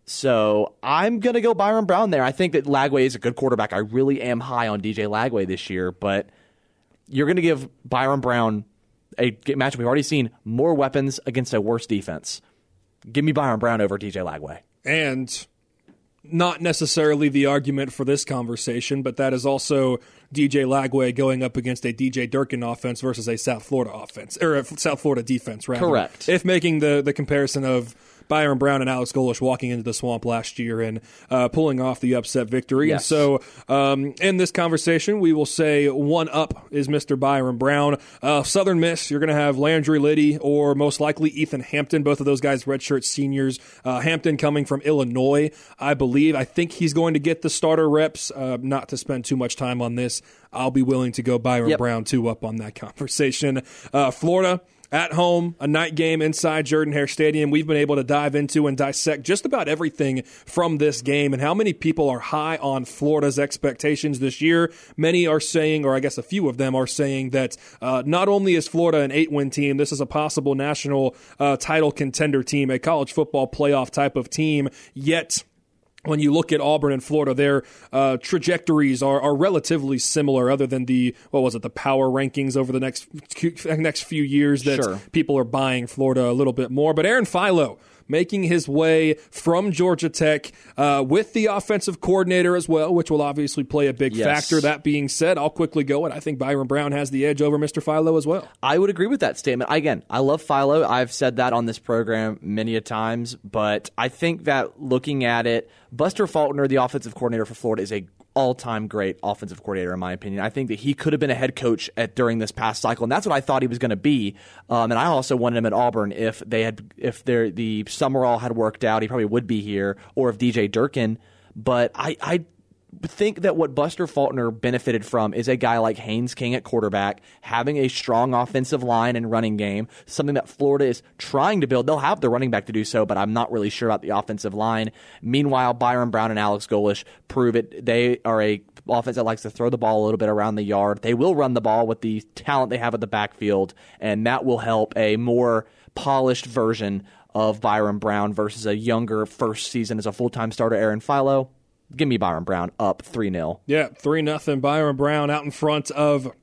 [SPEAKER 4] So I'm going to go Byron Brown there. I think that Lagway is a good quarterback. I really am high on D J Lagway this year, but you're going to give Byron Brown a matchup we've already seen, more weapons against a worse defense. Give me Byron Brown over D J Lagway.
[SPEAKER 3] And not necessarily the argument for this conversation, but that is also D J Lagway going up against a D J Durkin offense versus a South Florida offense, or a South Florida defense, rather.
[SPEAKER 4] Correct.
[SPEAKER 3] If making the, the comparison of Byron Brown and Alex Golesh walking into the swamp last year and uh, pulling off the upset victory.
[SPEAKER 4] Yes.
[SPEAKER 3] And so um, in this conversation, we will say one up is Mister Byron Brown. Uh, Southern Miss, you're going to have Landry Liddy or most likely Ethan Hampton, both of those guys redshirt seniors. Uh, Hampton coming from Illinois, I believe. I think he's going to get the starter reps. Uh, not to spend too much time on this, I'll be willing to go Byron
[SPEAKER 4] Yep.
[SPEAKER 3] Brown two up on that conversation. Uh, Florida, at home, a night game inside Jordan-Hare Stadium. We've been able to dive into and dissect just about everything from this game and how many people are high on Florida's expectations this year. Many are saying, or I guess a few of them are saying, that uh, not only is Florida an eight-win team, this is a possible national uh, title contender team, a college football playoff type of team, yet when you look at Auburn and Florida, their uh, trajectories are, are relatively similar, other than the, what was it, the power rankings over the next next few years that
[SPEAKER 4] Sure.
[SPEAKER 3] people are buying Florida a little bit more. But Aaron Philo making his way from Georgia Tech uh, with the offensive coordinator as well, which will obviously play a big
[SPEAKER 4] Yes.
[SPEAKER 3] factor. That being said, I'll quickly go, and I think Byron Brown has the edge over Mister Philo as well.
[SPEAKER 4] I would agree with that statement. Again, I love Philo. I've said that on this program many a times, but I think that looking at it, Buster Faulkner, the offensive coordinator for Florida, is a all-time great offensive coordinator, in my opinion. I think that he could have been a head coach at during this past cycle, and that's what I thought he was going to be. Um, and I also wanted him at Auburn if they had, if their the Summerall had worked out, he probably would be here, or if D J Durkin. But I, I think that what Buster Faulkner benefited from is a guy like Haynes King at quarterback, having a strong offensive line and running game, something that Florida is trying to build. They'll have the running back to do so, but I'm not really sure about the offensive line. Meanwhile, Byron Brown and Alex Golesh prove it. They are a offense that likes to throw the ball a little bit around the yard. They will run the ball with the talent they have at the backfield, and that will help a more polished version of Byron Brown versus a younger first season as a full-time starter Aaron Philo. Give me Byron Brown up three nil.
[SPEAKER 3] Yeah, three nothing. Byron Brown out in front of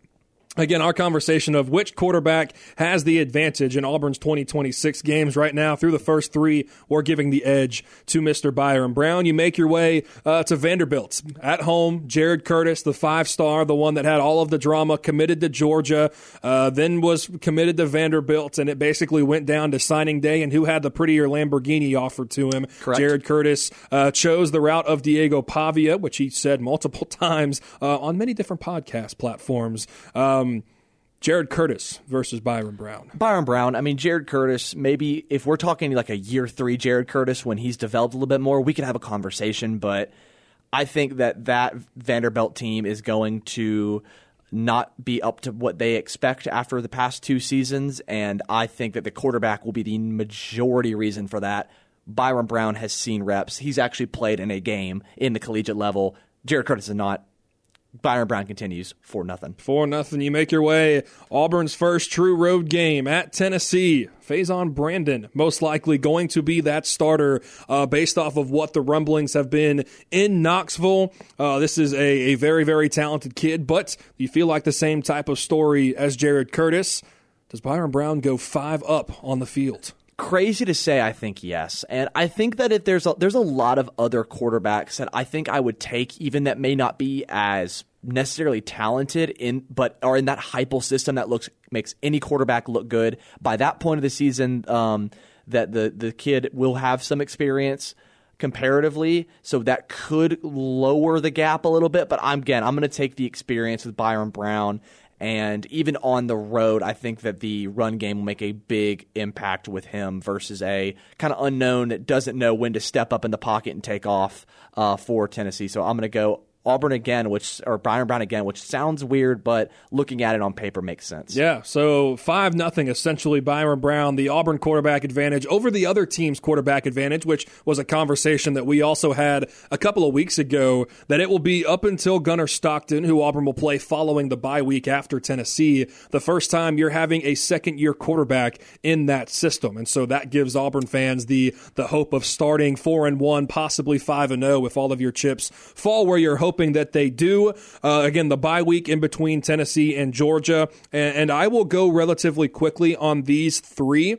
[SPEAKER 3] Again, our conversation of which quarterback has the advantage in Auburn's twenty twenty-six games right now. Through the first three, we're giving the edge to Mister Byron Brown. You make your way uh, to Vanderbilt. At home, Jared Curtis, the five-star, the one that had all of the drama, committed to Georgia, uh, then was committed to Vanderbilt, and it basically went down to signing day and who had the prettier Lamborghini offered to him.
[SPEAKER 4] Correct.
[SPEAKER 3] Jared Curtis uh, chose the route of Diego Pavia, which he said multiple times uh, on many different podcast platforms. Um, Jared Curtis versus Byron Brown.
[SPEAKER 4] Byron Brown, I mean, Jared Curtis, maybe if we're talking like a year three Jared Curtis when he's developed a little bit more, we could have a conversation, but I think that that Vanderbilt team is going to not be up to what they expect after the past two seasons, and I think that the quarterback will be the majority reason for that. Byron Brown has seen reps. He's actually played in a game in the collegiate level. Jared Curtis is not. Byron Brown continues for nothing.
[SPEAKER 3] For nothing. You make your way. Auburn's first true road game at Tennessee. Faison Brandon, most likely going to be that starter uh, based off of what the rumblings have been in Knoxville. Uh, this is a, a very, very talented kid, but you feel like the same type of story as Jared Curtis. Does Byron Brown go five up on the field?
[SPEAKER 4] Crazy to say, I think yes. And I think that if there's a, there's a lot of other quarterbacks that I think I would take, even that may not be as necessarily talented in, but are in that Heupel system that looks makes any quarterback look good. By that point of the season, um, that the the kid will have some experience comparatively, so that could lower the gap a little bit. But I'm again, I'm going to take the experience with Byron Brown. And even on the road, I think that the run game will make a big impact with him versus a kind of unknown that doesn't know when to step up in the pocket and take off uh, for Tennessee. So I'm going to go Auburn again, which or Byron Brown again, which sounds weird, but looking at it on paper makes sense.
[SPEAKER 3] Yeah, so five nothing essentially. Byron Brown, the Auburn quarterback advantage over the other team's quarterback advantage, which was a conversation that we also had a couple of weeks ago, that it will be up until Gunnar Stockton, who Auburn will play following the bye week after Tennessee, the first time you're having a second-year quarterback in that system. And so that gives Auburn fans the the hope of starting four and one, possibly five and oh if all of your chips fall where you're hoping hoping that they do. Uh, again, the bye week in between Tennessee and Georgia. And, and I will go relatively quickly on these three.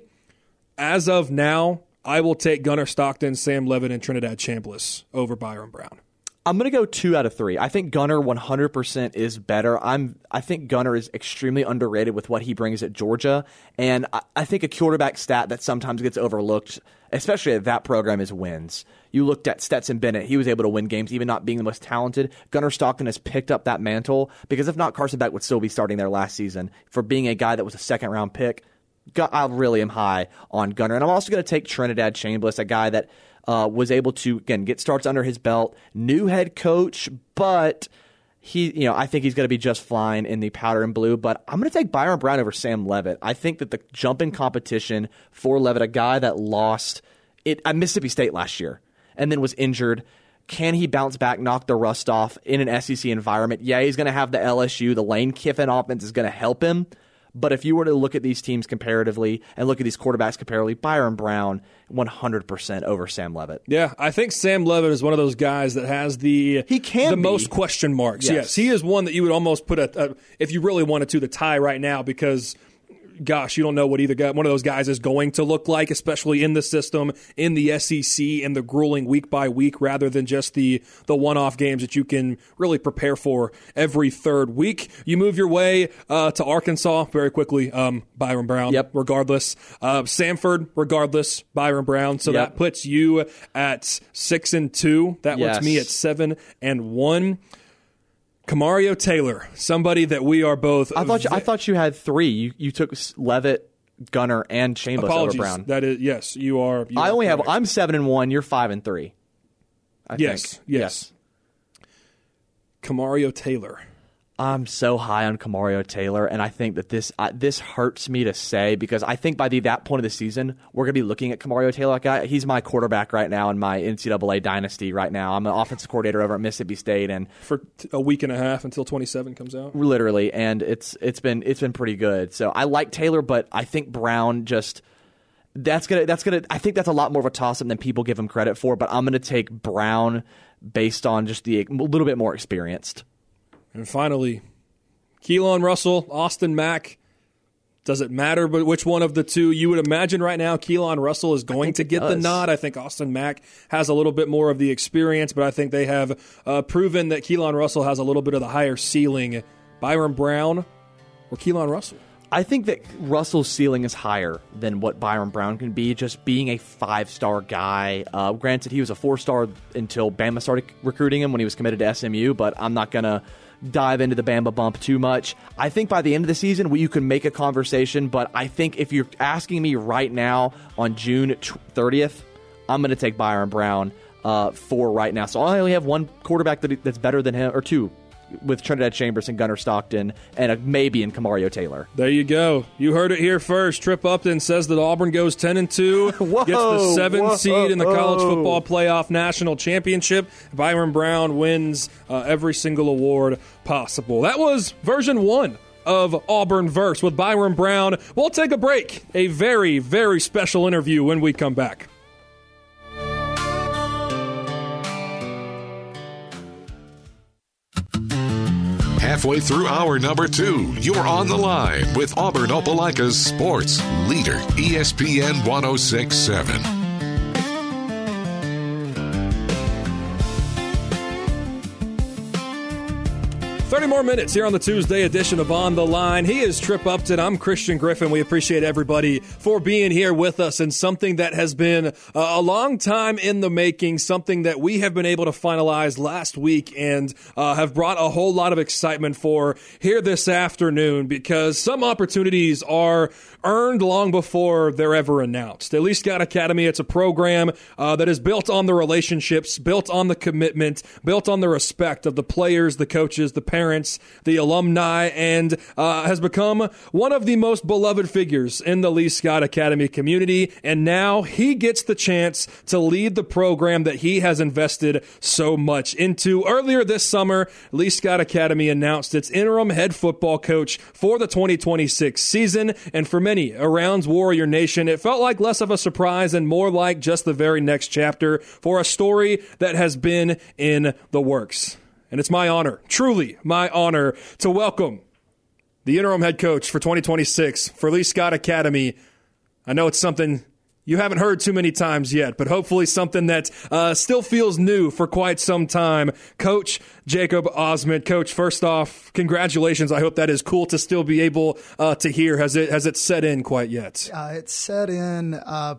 [SPEAKER 3] As of now, I will take Gunnar Stockton, Sam Levitt, and Trinidad Chambliss over Byron Brown.
[SPEAKER 4] I'm going to go two out of three. I think Gunnar one hundred percent is better. I'm. I think Gunnar is extremely underrated with what he brings at Georgia. And I, I think a quarterback stat that sometimes gets overlooked, especially at that program, is wins. You looked at Stetson Bennett. He was able to win games, even not being the most talented. Gunnar Stockton has picked up that mantle because if not, Carson Beck would still be starting there last season for being a guy that was a second-round pick. I really am high on Gunnar. And I'm also going to take Trinidad Chambliss, a guy that uh, was able to, again, get starts under his belt. New head coach, but he, you know, I think he's going to be just fine in the powder and blue. But I'm going to take Byron Brown over Sam Levitt. I think that the jump in competition for Levitt, a guy that lost it at Mississippi State last year and then was injured, can he bounce back, knock the rust off in an S E C environment? Yeah, he's going to have the L S U. The Lane Kiffin offense is going to help him. But if you were to look at these teams comparatively and look at these quarterbacks comparatively, Byron Brown one hundred percent over Sam Levitt.
[SPEAKER 3] Yeah, I think Sam Levitt is one of those guys that has the
[SPEAKER 4] he can
[SPEAKER 3] the
[SPEAKER 4] be.
[SPEAKER 3] most question marks.
[SPEAKER 4] Yes.
[SPEAKER 3] yes, he is one that you would almost put a, a if you really wanted to the tie right now because gosh, you don't know what either guy, one of those guys is going to look like, especially in the system, in the S E C, in the grueling week by week, rather than just the the one-off games that you can really prepare for every third week. You move your way uh, to Arkansas very quickly. Um, Byron Brown,
[SPEAKER 4] yep.
[SPEAKER 3] regardless. Uh, Samford, regardless. Byron Brown. So
[SPEAKER 4] yep.
[SPEAKER 3] that puts you at six and two. That
[SPEAKER 4] yes.
[SPEAKER 3] puts me at seven and one. Kamario Taylor, somebody that we are both.
[SPEAKER 4] I thought you, I thought you had three. You you took Levitt, Gunnar, and Chambliss
[SPEAKER 3] Apologies.
[SPEAKER 4] over Brown.
[SPEAKER 3] That is yes, you are. You
[SPEAKER 4] I
[SPEAKER 3] are
[SPEAKER 4] only
[SPEAKER 3] correct.
[SPEAKER 4] have. I'm seven and one. You're five and three. I
[SPEAKER 3] yes,
[SPEAKER 4] think.
[SPEAKER 3] yes, yes. Kamario Taylor.
[SPEAKER 4] I'm so high on Kamario Taylor, and I think that this uh, this hurts me to say because I think by the that point of the season, we're going to be looking at Kamario Taylor. Like I, he's my quarterback right now in my N C double A dynasty right now. I'm an offensive coordinator over at Mississippi State, and
[SPEAKER 3] for t- a week and a half until twenty-seven comes out,
[SPEAKER 4] literally, and it's it's been it's been pretty good. So I like Taylor, but I think Brown just that's gonna that's gonna I think that's a lot more of a toss up than people give him credit for. But I'm going to take Brown based on just the a little bit more experienced.
[SPEAKER 3] And finally, Keelan Russell, Austin Mack. Does it matter but which one of the two? You would imagine right now Keelan Russell is going to get the nod. I think Austin Mack has a little bit more of the experience, but I think they have uh, proven that Keelan Russell has a little bit of the higher ceiling. Byron Brown or Keelan Russell?
[SPEAKER 4] I think that Russell's ceiling is higher than what Byron Brown can be, just being a five-star guy. Uh, granted, he was a four-star until Bama started recruiting him when he was committed to S M U, but I'm not going to dive into the Bama bump too much. I think by the end of the season, we, you can make a conversation, but I think if you're asking me right now on June thirtieth, I'm going to take Byron Brown uh, for right now. So I only have one quarterback that, that's better than him, or two, with Trinidad Chambers and Gunnar Stockton, and a maybe in Kamario Taylor.
[SPEAKER 3] There you go. You heard it here first. Trip Upton says that Auburn goes ten and two,
[SPEAKER 4] whoa,
[SPEAKER 3] gets the seventh
[SPEAKER 4] whoa,
[SPEAKER 3] seed in the
[SPEAKER 4] whoa.
[SPEAKER 3] College Football Playoff National Championship. Byron Brown wins uh, every single award possible. That was version one of Auburn Verse with Byron Brown. We'll take a break. A very, very special interview when we come back.
[SPEAKER 2] Halfway through hour number two, you're on the line with Auburn Opelika's sports leader, E S P N one oh six point seven.
[SPEAKER 3] thirty more minutes here on the Tuesday edition of On the Line. He is Trip Upton. I'm Christian Griffin. We appreciate everybody for being here with us, and something that has been uh, a long time in the making, something that we have been able to finalize last week and uh, have brought a whole lot of excitement for here this afternoon, because some opportunities are earned long before they're ever announced. At Lee Scott Academy, it's a program uh, that is built on the relationships, built on the commitment, built on the respect of the players, the coaches, the parents, the alumni, and uh, has become one of the most beloved figures in the Lee Scott Academy community. And now he gets the chance to lead the program that he has invested so much into. Earlier this summer, Lee Scott Academy announced its interim head football coach for the twenty twenty-six season. And for many around Warrior Nation, it felt like less of a surprise and more like just the very next chapter for a story that has been in the works. And it's my honor, truly my honor, to welcome the interim head coach for twenty twenty-six for Lee Scott Academy. I know it's something you haven't heard too many times yet, but hopefully something that uh, still feels new for quite some time. Coach Jacob Osment. Coach, first off, congratulations. I hope that is cool to still be able uh, to hear. Has it has it set in quite yet?
[SPEAKER 8] Uh, it's set in uh,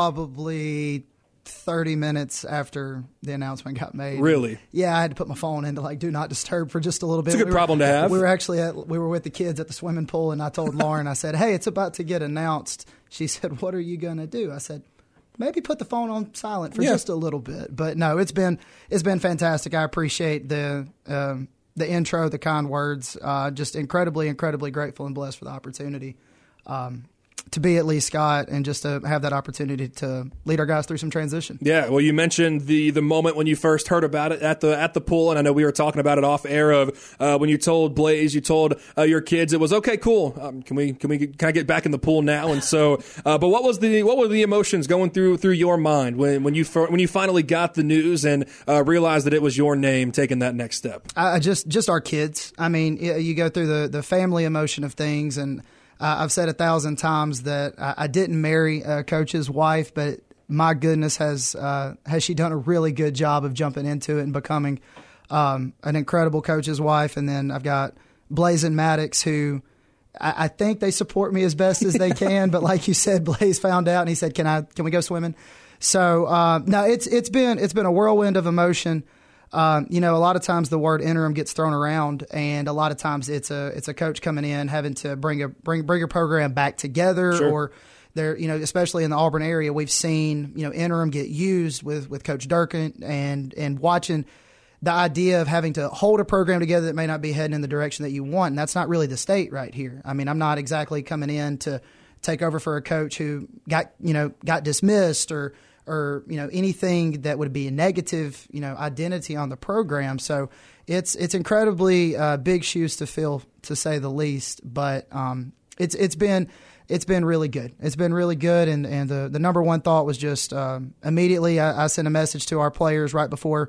[SPEAKER 8] probably thirty minutes after the announcement got made.
[SPEAKER 3] Really?
[SPEAKER 8] Yeah, I had to put my phone into like do not disturb for just a little bit.
[SPEAKER 3] It's a good
[SPEAKER 8] we were,
[SPEAKER 3] problem to have.
[SPEAKER 8] We were actually at, we were with the kids at the swimming pool, and I told Lauren, I said, "Hey, it's about to get announced." She said, "What are you going to do?" I said, "Maybe put the phone on silent for
[SPEAKER 3] yeah.
[SPEAKER 8] just a little bit." But no, it's been it's been fantastic. I appreciate the um, the intro, the kind words. Uh, just incredibly, incredibly grateful and blessed for the opportunity. Um, to be at Lee Scott and just to have that opportunity to lead our guys through some transition.
[SPEAKER 3] Yeah, well, you mentioned the the moment when you first heard about it at the at the pool, and I know we were talking about it off air of uh, when you told Blaze, you told uh, your kids it was okay, cool. Um, can we can we kind of get back in the pool now? And so, uh, but what was the what were the emotions going through through your mind when when you when you finally got the news and uh, realized that it was your name taking that next step?
[SPEAKER 8] I just just our kids. I mean, you go through the the family emotion of things, and Uh, I've said a thousand times that I, I didn't marry a coach's wife, but my goodness, has uh, has she done a really good job of jumping into it and becoming um, an incredible coach's wife. And then I've got Blaze and Maddox, who I, I think they support me as best as they can. But like you said, Blaze found out and he said, "Can I? Can we go swimming?" So uh, no, it's it's been it's been a whirlwind of emotion. Um, you know, a lot of times the word interim gets thrown around, and a lot of times it's a it's a coach coming in having to bring a bring bring a program back together,
[SPEAKER 3] sure.
[SPEAKER 8] or they're you know, especially in the Auburn area, we've seen you know interim get used with with Coach Durkin, and and watching the idea of having to hold a program together that may not be heading in the direction that you want, and that's not really the state right here. I mean, I'm not exactly coming in to take over for a coach who got you know got dismissed or. or, you know, anything that would be a negative, you know, identity on the program. So it's it's incredibly uh, big shoes to fill, to say the least. But um, it's it's been it's been really good. It's been really good. And, and the, the number one thought was just um, immediately I, I sent a message to our players right before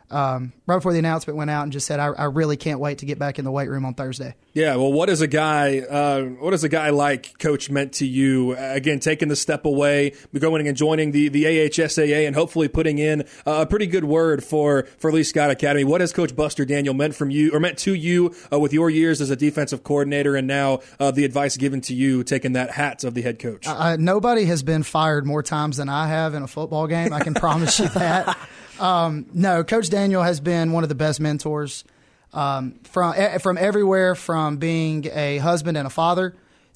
[SPEAKER 8] um, right before the announcement went out and just said, I, I really can't wait to get back in the weight room on Thursday.
[SPEAKER 3] Yeah, well, what is a guy? Uh, what is a guy like Coach meant to you? Again, taking the step away, going and joining the the A H S A A, and hopefully putting in a pretty good word for for Lee Scott Academy. What has Coach Buster Daniel meant from you, or meant to you, uh, with your years as a defensive coordinator, and now uh, the advice given to you, taking that hat of the head coach?
[SPEAKER 8] Uh, nobody has been fired more times than I have in a football game. I can promise you that. Um, no, Coach Daniel has been one of the best mentors um, from from everywhere, from being a husband and a father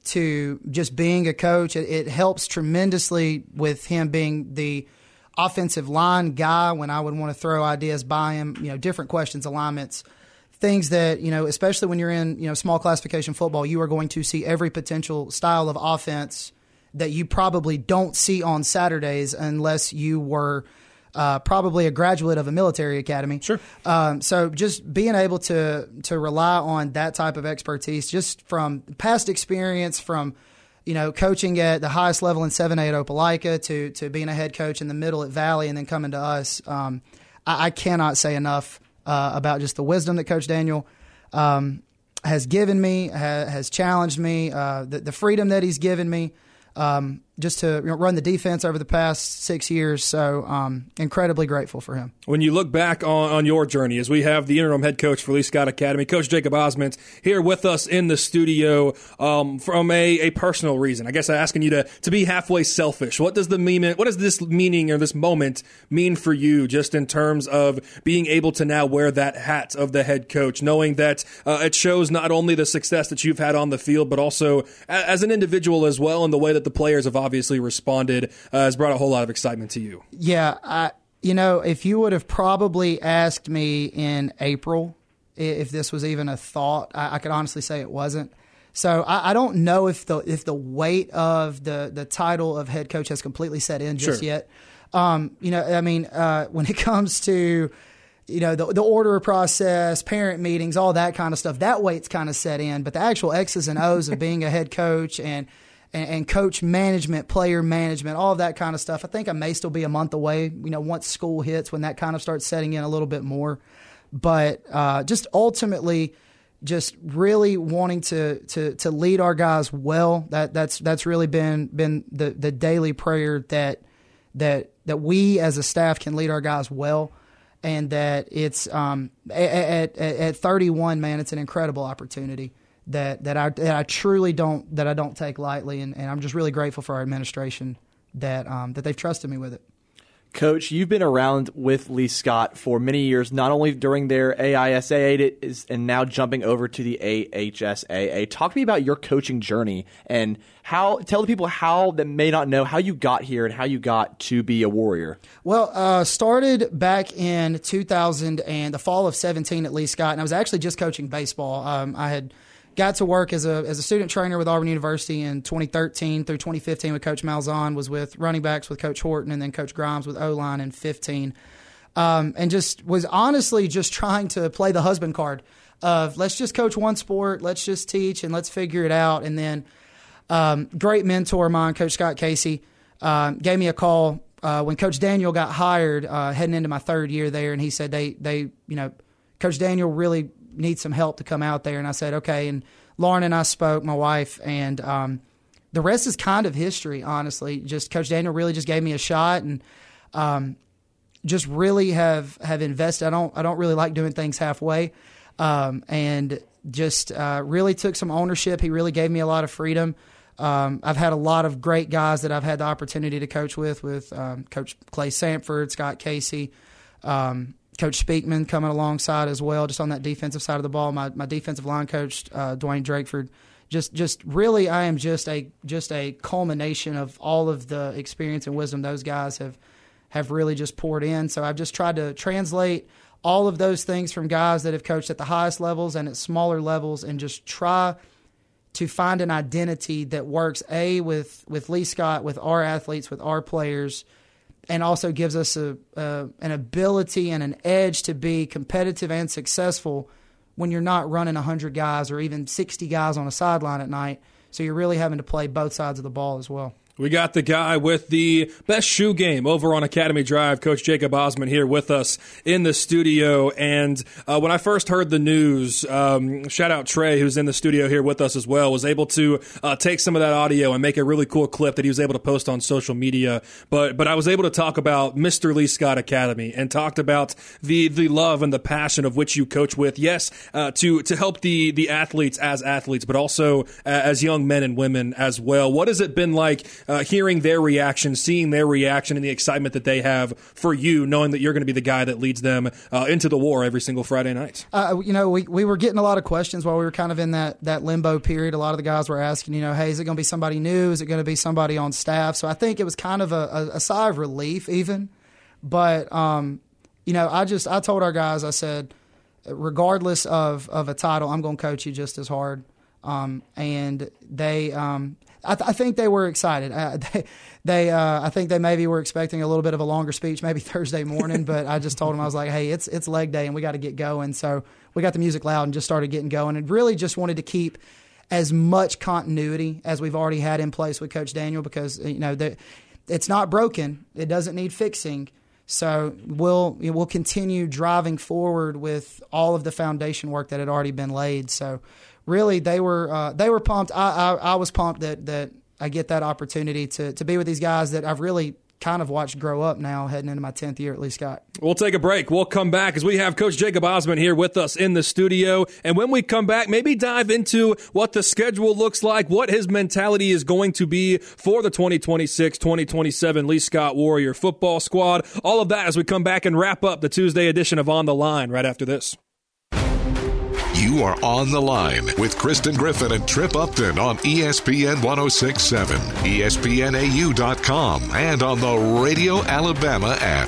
[SPEAKER 8] to just being a coach. It, it helps tremendously with him being the offensive line guy when I would want to throw ideas by him, you know, different questions, alignments, things that, you know, especially when you're in, you know, small classification football, you are going to see every potential style of offense that you probably don't see on Saturdays unless you were Uh, probably a graduate of a military academy.
[SPEAKER 3] Sure.
[SPEAKER 8] Um, so just being able to to rely on that type of expertise, just from past experience, from you know coaching at the highest level in seven A at Opelika to to being a head coach in the middle at Valley, and then coming to us, um, I, I cannot say enough uh, about just the wisdom that Coach Daniel um, has given me, ha, has challenged me, uh, the, the freedom that he's given me. Um, just to you know, run the defense over the past six years. So um, incredibly grateful for him.
[SPEAKER 3] When you look back on, on your journey, as we have the interim head coach for Lee Scott Academy, Coach Jacob Osment, here with us in the studio um, from a, a personal reason. I guess I'm asking you to, to be halfway selfish. What does the mean, what does this meaning or this moment mean for you, just in terms of being able to now wear that hat of the head coach, knowing that uh, it shows not only the success that you've had on the field, but also a, as an individual as well, and the way that the players have obviously responded uh, has brought a whole lot of excitement to you.
[SPEAKER 8] Yeah, I, you know, if you would have probably asked me in April if this was even a thought, I, I could honestly say it wasn't. So I, I don't know if the if the weight of the the title of head coach has completely set in just
[SPEAKER 3] Sure.
[SPEAKER 8] yet. Um, you know, I mean, uh, when it comes to you know the the order process, parent meetings, all that kind of stuff, that weight's kind of set in. But the actual X's and O's of being a head coach and And, and coach management, player management, all of that kind of stuff. I think I may still be a month away, you know, once school hits, when that kind of starts setting in a little bit more. But uh, just ultimately, just really wanting to to to lead our guys well. That that's that's really been been the the daily prayer, that that that we as a staff can lead our guys well, and that it's um at at, at thirty-one, man, it's an incredible opportunity that that I that I truly don't that I don't take lightly, and, and I'm just really grateful for our administration that um, that they've trusted me with it.
[SPEAKER 4] Coach, you've been around with Lee Scott for many years, not only during their A I S A A and now jumping over to the A H S A A. Talk to me about your coaching journey and how. Tell the people how that may not know how you got here and how you got to be a Warrior.
[SPEAKER 8] Well, uh, started back in two thousand and the fall of seventeen at Lee Scott, and I was actually just coaching baseball. Um, I had got to work as a as a student trainer with Auburn University in twenty thirteen through twenty fifteen with Coach Malzahn, was with running backs with Coach Horton, and then Coach Grimes with O-line in fifteen. Um, and just was honestly just trying to play the husband card of let's just coach one sport, let's just teach, and let's figure it out. And then um, great mentor of mine, Coach Scott Casey, uh, gave me a call uh, when Coach Daniel got hired, uh, heading into my third year there, and he said they they you know Coach Daniel really need some help to come out there. And I said, okay. And Lauren and I spoke, my wife, and um, the rest is kind of history, honestly. Just Coach Daniel really just gave me a shot, and um, just really have, have invested. I don't, I don't really like doing things halfway. Um, and just uh, really took some ownership. He really gave me a lot of freedom. Um, I've had a lot of great guys that I've had the opportunity to coach with, with um, Coach Clay Sanford, Scott Casey, um, Coach Speakman coming alongside as well, just on that defensive side of the ball. My my defensive line coach, uh, Dwayne Drakeford, just just really, I am just a just a culmination of all of the experience and wisdom those guys have have really just poured in. So I've just tried to translate all of those things from guys that have coached at the highest levels and at smaller levels, and just try to find an identity that works a with with Lee Scott, with our athletes, with our players, and also gives us a, a an ability and an edge to be competitive and successful when you're not running one hundred guys or even sixty guys on a sideline at night. So you're really having to play both sides of the ball as well.
[SPEAKER 3] We got the guy with the best shoe game over on Academy Drive, Coach Jacob Osmond, here with us in the studio. And uh, when I first heard the news, um, shout out Trey, who's in the studio here with us as well, was able to uh, take some of that audio and make a really cool clip that he was able to post on social media. But but I was able to talk about Mister Lee Scott Academy and talked about the the love and the passion of which you coach with. Yes, uh, to to help the the athletes as athletes, but also uh, as young men and women as well. What has it been like? Uh, hearing their reaction, seeing their reaction and the excitement that they have for you, knowing that you're going to be the guy that leads them uh, into the war every single Friday night?
[SPEAKER 8] Uh, you know, we, we were getting a lot of questions while we were kind of in that, that limbo period. A lot of the guys were asking, you know, hey, is it going to be somebody new? Is it going to be somebody on staff? So I think it was kind of a, a, a sigh of relief even. But, um, you know, I just I told our guys, I said, regardless of, of a title, I'm going to coach you just as hard. Um, and they um, – I, th- I think they were excited. Uh, they, they uh, I think they maybe were expecting a little bit of a longer speech, maybe Thursday morning. But I just told them, I was like, "Hey, it's it's leg day, and we got to get going." So we got the music loud and just started getting going, and really just wanted to keep as much continuity as we've already had in place with Coach Daniel, because you know the, it's not broken; it doesn't need fixing. So we'll we'll continue driving forward with all of the foundation work that had already been laid. So. Really, they were uh, they were pumped. I, I I was pumped that that I get that opportunity to to be with these guys that I've really kind of watched grow up now, heading into my tenth year at Lee Scott.
[SPEAKER 3] We'll take a break. We'll come back as we have Coach Jacob Osmond here with us in the studio. And when we come back, maybe dive into what the schedule looks like, what his mentality is going to be for the twenty twenty-six twenty twenty-seven Lee Scott Warrior football squad. All of that as we come back and wrap up the Tuesday edition of On the Line right after this.
[SPEAKER 2] You are on the line with Kristen Griffin and Trip Upton on E S P N ten sixty-seven, E S P N A U dot com, and on the Radio Alabama app.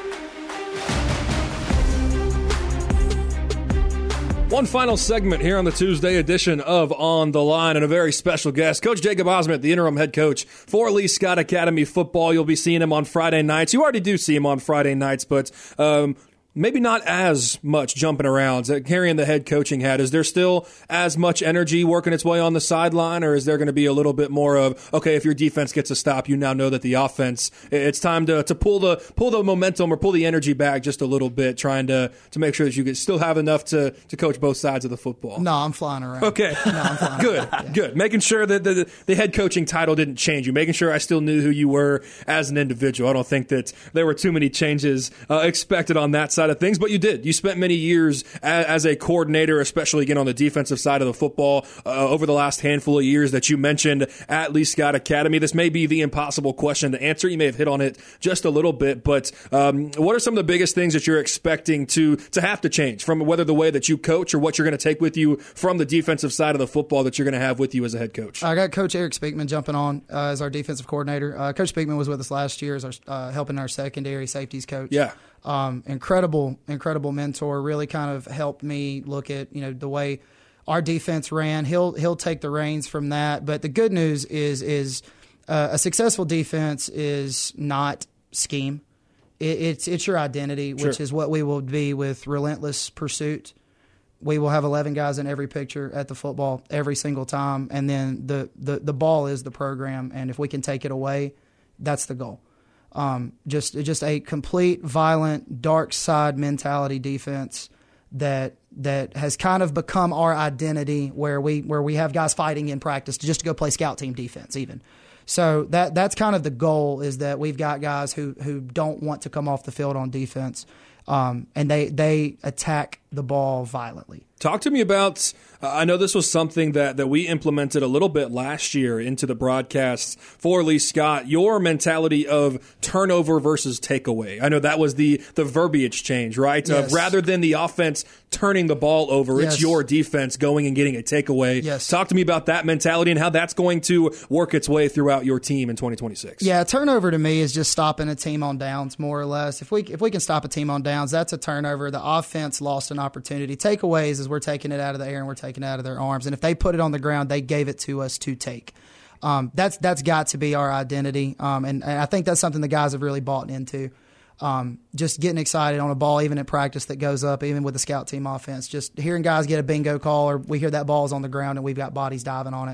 [SPEAKER 3] One final segment here on the Tuesday edition of On the Line, and a very special guest, Coach Jacob Osmond, the interim head coach for Lee Scott Academy football. You'll be seeing him on Friday nights. You already do see him on Friday nights, but um, maybe not as much jumping around, carrying the head coaching hat. Is there still as much energy working its way on the sideline, or is there going to be a little bit more of, okay, if your defense gets a stop, you now know that the offense, it's time to, to pull the pull the momentum or pull the energy back just a little bit, trying to, to make sure that you can still have enough to, to coach both sides of the football?
[SPEAKER 8] No, I'm flying around.
[SPEAKER 3] Okay.
[SPEAKER 8] No, I'm flying
[SPEAKER 3] good,
[SPEAKER 8] around. Yeah.
[SPEAKER 3] good. Making sure that the, the head coaching title didn't change you, making sure I still knew who you were as an individual. I don't think that there were too many changes uh, expected on that side of things, but you did. You spent many years as, as a coordinator, especially again on the defensive side of the football, uh, over the last handful of years that you mentioned at Lee Scott Academy. This may be the impossible question to answer. You may have hit on it just a little bit, but um, what are some of the biggest things that you're expecting to to have to change from whether the way that you coach or what you're going to take with you from the defensive side of the football that you're going to have with you as a head coach?
[SPEAKER 8] I got Coach Eric Speakman jumping on uh, as our defensive coordinator. Uh, Coach Speakman was with us last year as our uh, helping our secondary safeties coach.
[SPEAKER 3] Yeah.
[SPEAKER 8] Um, incredible, incredible mentor. Really kind of helped me look at, you know, the way our defense ran. He'll he'll take the reins from that. But the good news is is uh, a successful defense is not scheme. It, it's it's your identity, which
[SPEAKER 3] Sure.
[SPEAKER 8] is what we will be with relentless pursuit. We will have eleven guys in every picture at the football every single time, and then the the the ball is the program. And if we can take it away, that's the goal. Um, just just a complete, violent, dark side mentality defense that that has kind of become our identity, where we where we have guys fighting in practice just to go play scout team defense even. So that that's kind of the goal, is that we've got guys who who don't want to come off the field on defense, um, and they they attack the ball violently.
[SPEAKER 3] Talk to me about, uh, I know this was something that, that we implemented a little bit last year into the broadcasts for Lee Scott, your mentality of turnover versus takeaway. I know that was the, the verbiage change, right?
[SPEAKER 8] Yes.
[SPEAKER 3] Of rather than the offense turning the ball over,
[SPEAKER 8] Yes.
[SPEAKER 3] it's your defense going and getting a takeaway.
[SPEAKER 8] Yes.
[SPEAKER 3] Talk to me about that mentality and how that's going to work its way throughout your team in twenty twenty-six.
[SPEAKER 8] Yeah, turnover to me is just stopping a team on downs, more or less. If we if we can stop a team on downs, that's a turnover. The offense lost an opportunity. Takeaways is we're taking it out of the air and we're taking it out of their arms. And if they put it on the ground, they gave it to us to take. Um, that's that's got to be our identity. Um, and, and I think that's something the guys have really bought into. Um, just getting excited on a ball, even at practice, that goes up, even with the scout team offense. Just hearing guys get a bingo call, or we hear that ball's on the ground and we've got bodies diving on it.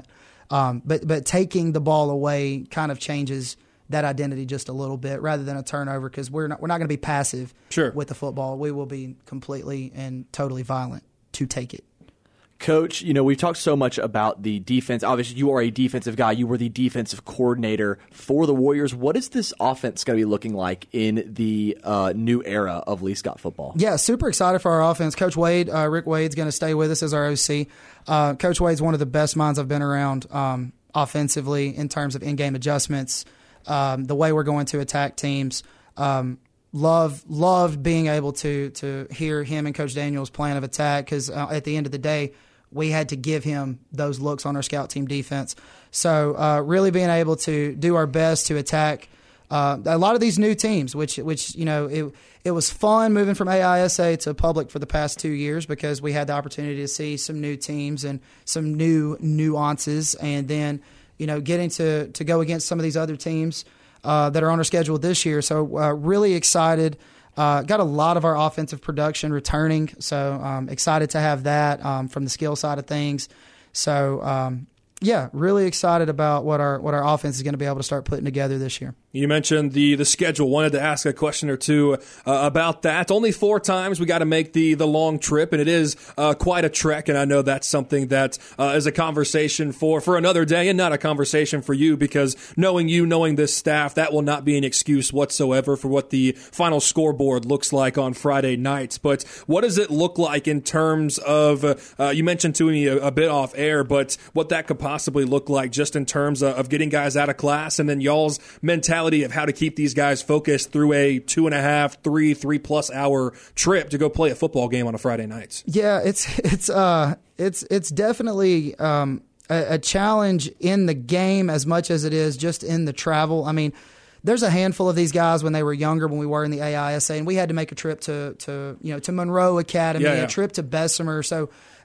[SPEAKER 8] Um, but but taking the ball away kind of changes that identity just a little bit, rather than a turnover, because we're not we're not going to be passive
[SPEAKER 3] sure.
[SPEAKER 8] with the football. We will be completely and totally violent to take it.
[SPEAKER 4] Coach, you know, we've talked so much about the defense. Obviously, you are a defensive guy. You were the defensive coordinator for the Warriors. What is this offense going to be looking like in the uh, new era of Lee Scott football?
[SPEAKER 8] Yeah, super excited for our offense. Coach Wade, uh, Rick Wade's going to stay with us as our O C. Uh, Coach Wade's one of the best minds I've been around um, offensively in terms of in-game adjustments, um, the way we're going to attack teams. Um, love, loved being able to to hear him and Coach Daniel's plan of attack, because uh, at the end of the day, we had to give him those looks on our scout team defense. So uh, really being able to do our best to attack uh, a lot of these new teams, which, which you know, it it was fun moving from A I S A to public for the past two years because we had the opportunity to see some new teams and some new nuances. And then, you know, getting to, to go against some of these other teams uh, that are on our schedule this year. So uh, really excited. Uh, got a lot of our offensive production returning, so um, excited to have that um, from the skill side of things. So, um, yeah, really excited about what our what our offense is going to be able to start putting together this year.
[SPEAKER 3] You mentioned the the schedule. Wanted to ask a question or two uh, about that. Only four times we got to make the the long trip, and it is uh, quite a trek. And I know that's something that uh, is a conversation for for another day, and not a conversation for you, because knowing you, knowing this staff, that will not be an excuse whatsoever for what the final scoreboard looks like on Friday nights. But what does it look like in terms of? Uh, you mentioned to me a, a bit off air, but what that could possibly look like just in terms of, of getting guys out of class, and then y'all's mentality of how to keep these guys focused through a two and a half, three, three plus hour trip to go play a football game on a Friday night.
[SPEAKER 8] Yeah, it's it's uh it's it's definitely um, a, a challenge in the game as much as it is just in the travel. I mean, there's a handful of these guys when they were younger, when we were in the A I S A, and we had to make a trip to to you know to Monroe Academy,
[SPEAKER 3] yeah, yeah.
[SPEAKER 8] a trip to Bessemer. So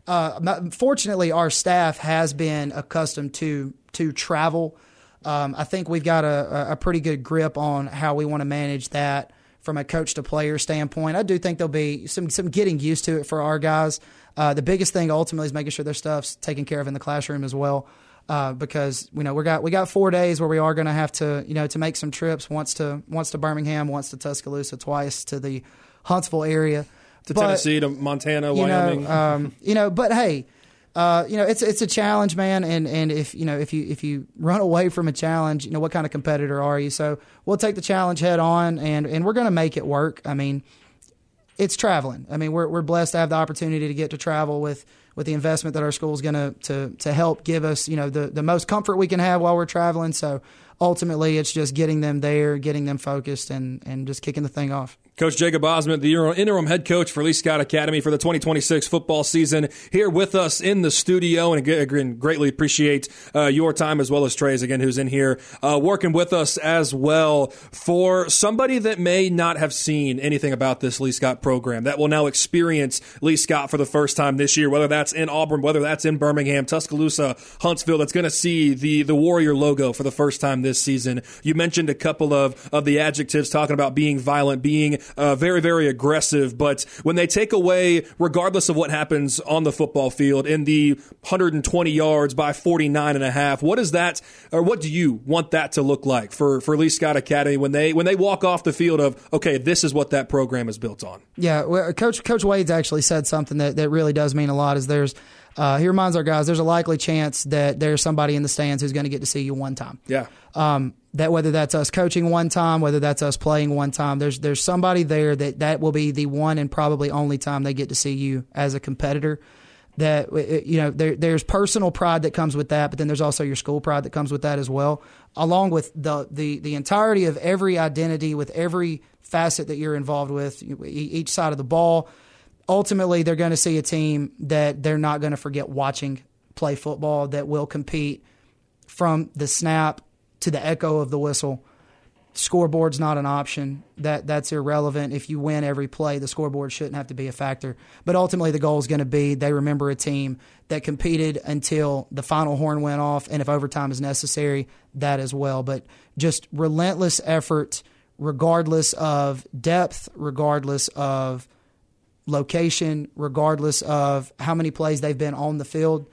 [SPEAKER 8] uh, fortunately, our staff has been accustomed to to travel. Um, I think we've got a, a pretty good grip on how we want to manage that from a coach to player standpoint. I do think there'll be some some getting used to it for our guys. Uh, the biggest thing ultimately is making sure their stuff's taken care of in the classroom as well, uh, because you know we got we got four days where we are going to have to you know to make some trips. Once to once to Birmingham, once to Tuscaloosa, twice to the Huntsville area,
[SPEAKER 3] to
[SPEAKER 8] but,
[SPEAKER 3] Tennessee, to Montana,
[SPEAKER 8] you
[SPEAKER 3] Wyoming.
[SPEAKER 8] Know, um, you know, but hey. Uh, you know, it's it's a challenge, man, and, and if you know if you if you run away from a challenge, you know what kind of competitor are you? So we'll take the challenge head on, and, and we're going to make it work. I mean, it's traveling. I mean, we're we're blessed to have the opportunity to get to travel with, with the investment that our school is going to to to help give us, you know, the the most comfort we can have while we're traveling. So ultimately, it's just getting them there, getting them focused, and and just kicking the thing off.
[SPEAKER 3] Coach Jacob Osment, the interim head coach for Lee Scott Academy for the twenty twenty-six football season, here with us in the studio, and again, greatly appreciate uh, your time as well as Trey's, again, who's in here uh, working with us as well. For somebody that may not have seen anything about this Lee Scott program, that will now experience Lee Scott for the first time this year, whether that's in Auburn, whether that's in Birmingham, Tuscaloosa, Huntsville, that's going to see the, the Warrior logo for the first time this season. You mentioned a couple of, of the adjectives talking about being violent, being Uh, very, very aggressive, but when they take away, regardless of what happens on the football field, in the one hundred twenty yards by forty-nine and a half, what is that, or what do you want that to look like for, for Lee Scott Academy when they when they walk off the field of, okay, this is what that program is built on?
[SPEAKER 8] Yeah, well, Coach Coach Wade's actually said something that, that really does mean a lot. Is there's uh, he reminds our guys there's a likely chance that there's somebody in the stands who's going to get to see you one time.
[SPEAKER 3] Yeah.
[SPEAKER 8] Um, that whether that's us coaching one time, whether that's us playing one time, there's there's somebody there that that will be the one and probably only time they get to see you as a competitor. That you know there there's personal pride that comes with that, but then there's also your school pride that comes with that as well, along with the the the entirety of every identity, with every facet that you're involved with, each side of the ball. Ultimately, they're going to see a team that they're not going to forget watching play football, that will compete from the snap to the echo of the whistle. Scoreboard's not an option. That that's irrelevant. If you win every play, the scoreboard shouldn't have to be a factor. But ultimately, the goal is going to be they remember a team that competed until the final horn went off, and if overtime is necessary, that as well. But just relentless effort, regardless of depth, regardless of location, regardless of how many plays they've been on the field.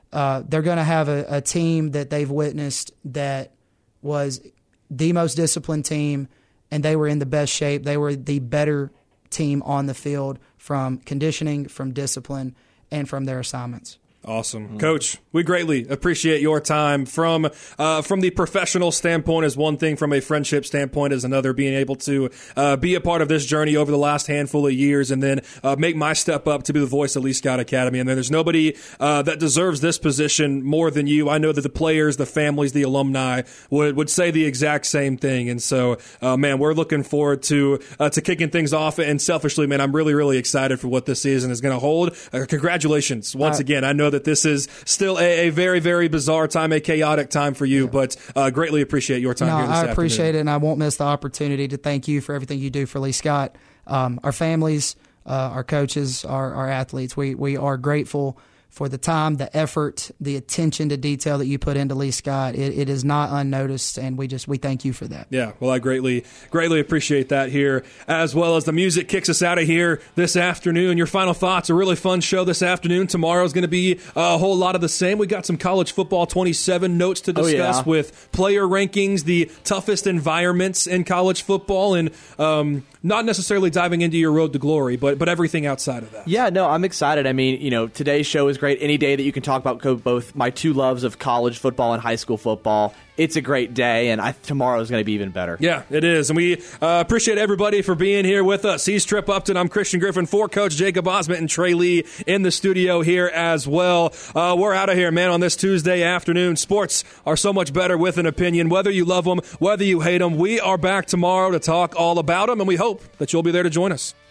[SPEAKER 8] uh, they're going to have a, a team that they've witnessed that was the most disciplined team, and they were in the best shape. They were the better team on the field from conditioning, from discipline, and from their assignments.
[SPEAKER 3] Awesome. Mm-hmm. Coach, we greatly appreciate your time. From uh, from the professional standpoint is one thing, from a friendship standpoint is another, being able to uh, be a part of this journey over the last handful of years and then uh, make my step up to be the voice of Lee Scott Academy. And then there's nobody uh, that deserves this position more than you. I know that the players, the families, the alumni would, would say the exact same thing. And so, uh, man, we're looking forward to uh, to kicking things off. And selfishly, man, I'm really, really excited for what this season is going to hold. Uh, congratulations once uh, again. I know that this is still a, a very, very bizarre time, a chaotic time for you, yeah. but uh, greatly appreciate your time
[SPEAKER 8] no,
[SPEAKER 3] here this
[SPEAKER 8] I
[SPEAKER 3] afternoon.
[SPEAKER 8] appreciate it, and I won't miss the opportunity to thank you for everything you do for Lee Scott. Um, our families, uh, our coaches, our, our athletes, we, we are grateful for the time, the effort, the attention to detail that you put into Lee Scott. It, it is not unnoticed, and we just we thank you for that. Yeah, well, I greatly greatly appreciate that here, as well as the music kicks us out of here this afternoon. Your final thoughts? A really fun show this afternoon. Tomorrow is going to be a whole lot of the same. We got some college football twenty-seven notes to discuss oh, yeah. with player rankings, the toughest environments in college football, and um, not necessarily diving into your road to glory, but but everything outside of that.
[SPEAKER 4] Yeah, no, I'm excited. I mean, you know, today's show is great. Any day that you can talk about both my two loves of college football and high school football, it's a great day, and I, tomorrow is going to be even better. Yeah, it is, and we uh, appreciate everybody for being here with us. He's Trip Upton. I'm Christian Griffin, for Coach Jacob Osment and Trey Lee in the studio here as well. Uh, we're out of here, man, on this Tuesday afternoon. Sports are so much better with an opinion, whether you love them, whether you hate them. We are back tomorrow to talk all about them, and we hope that you'll be there to join us.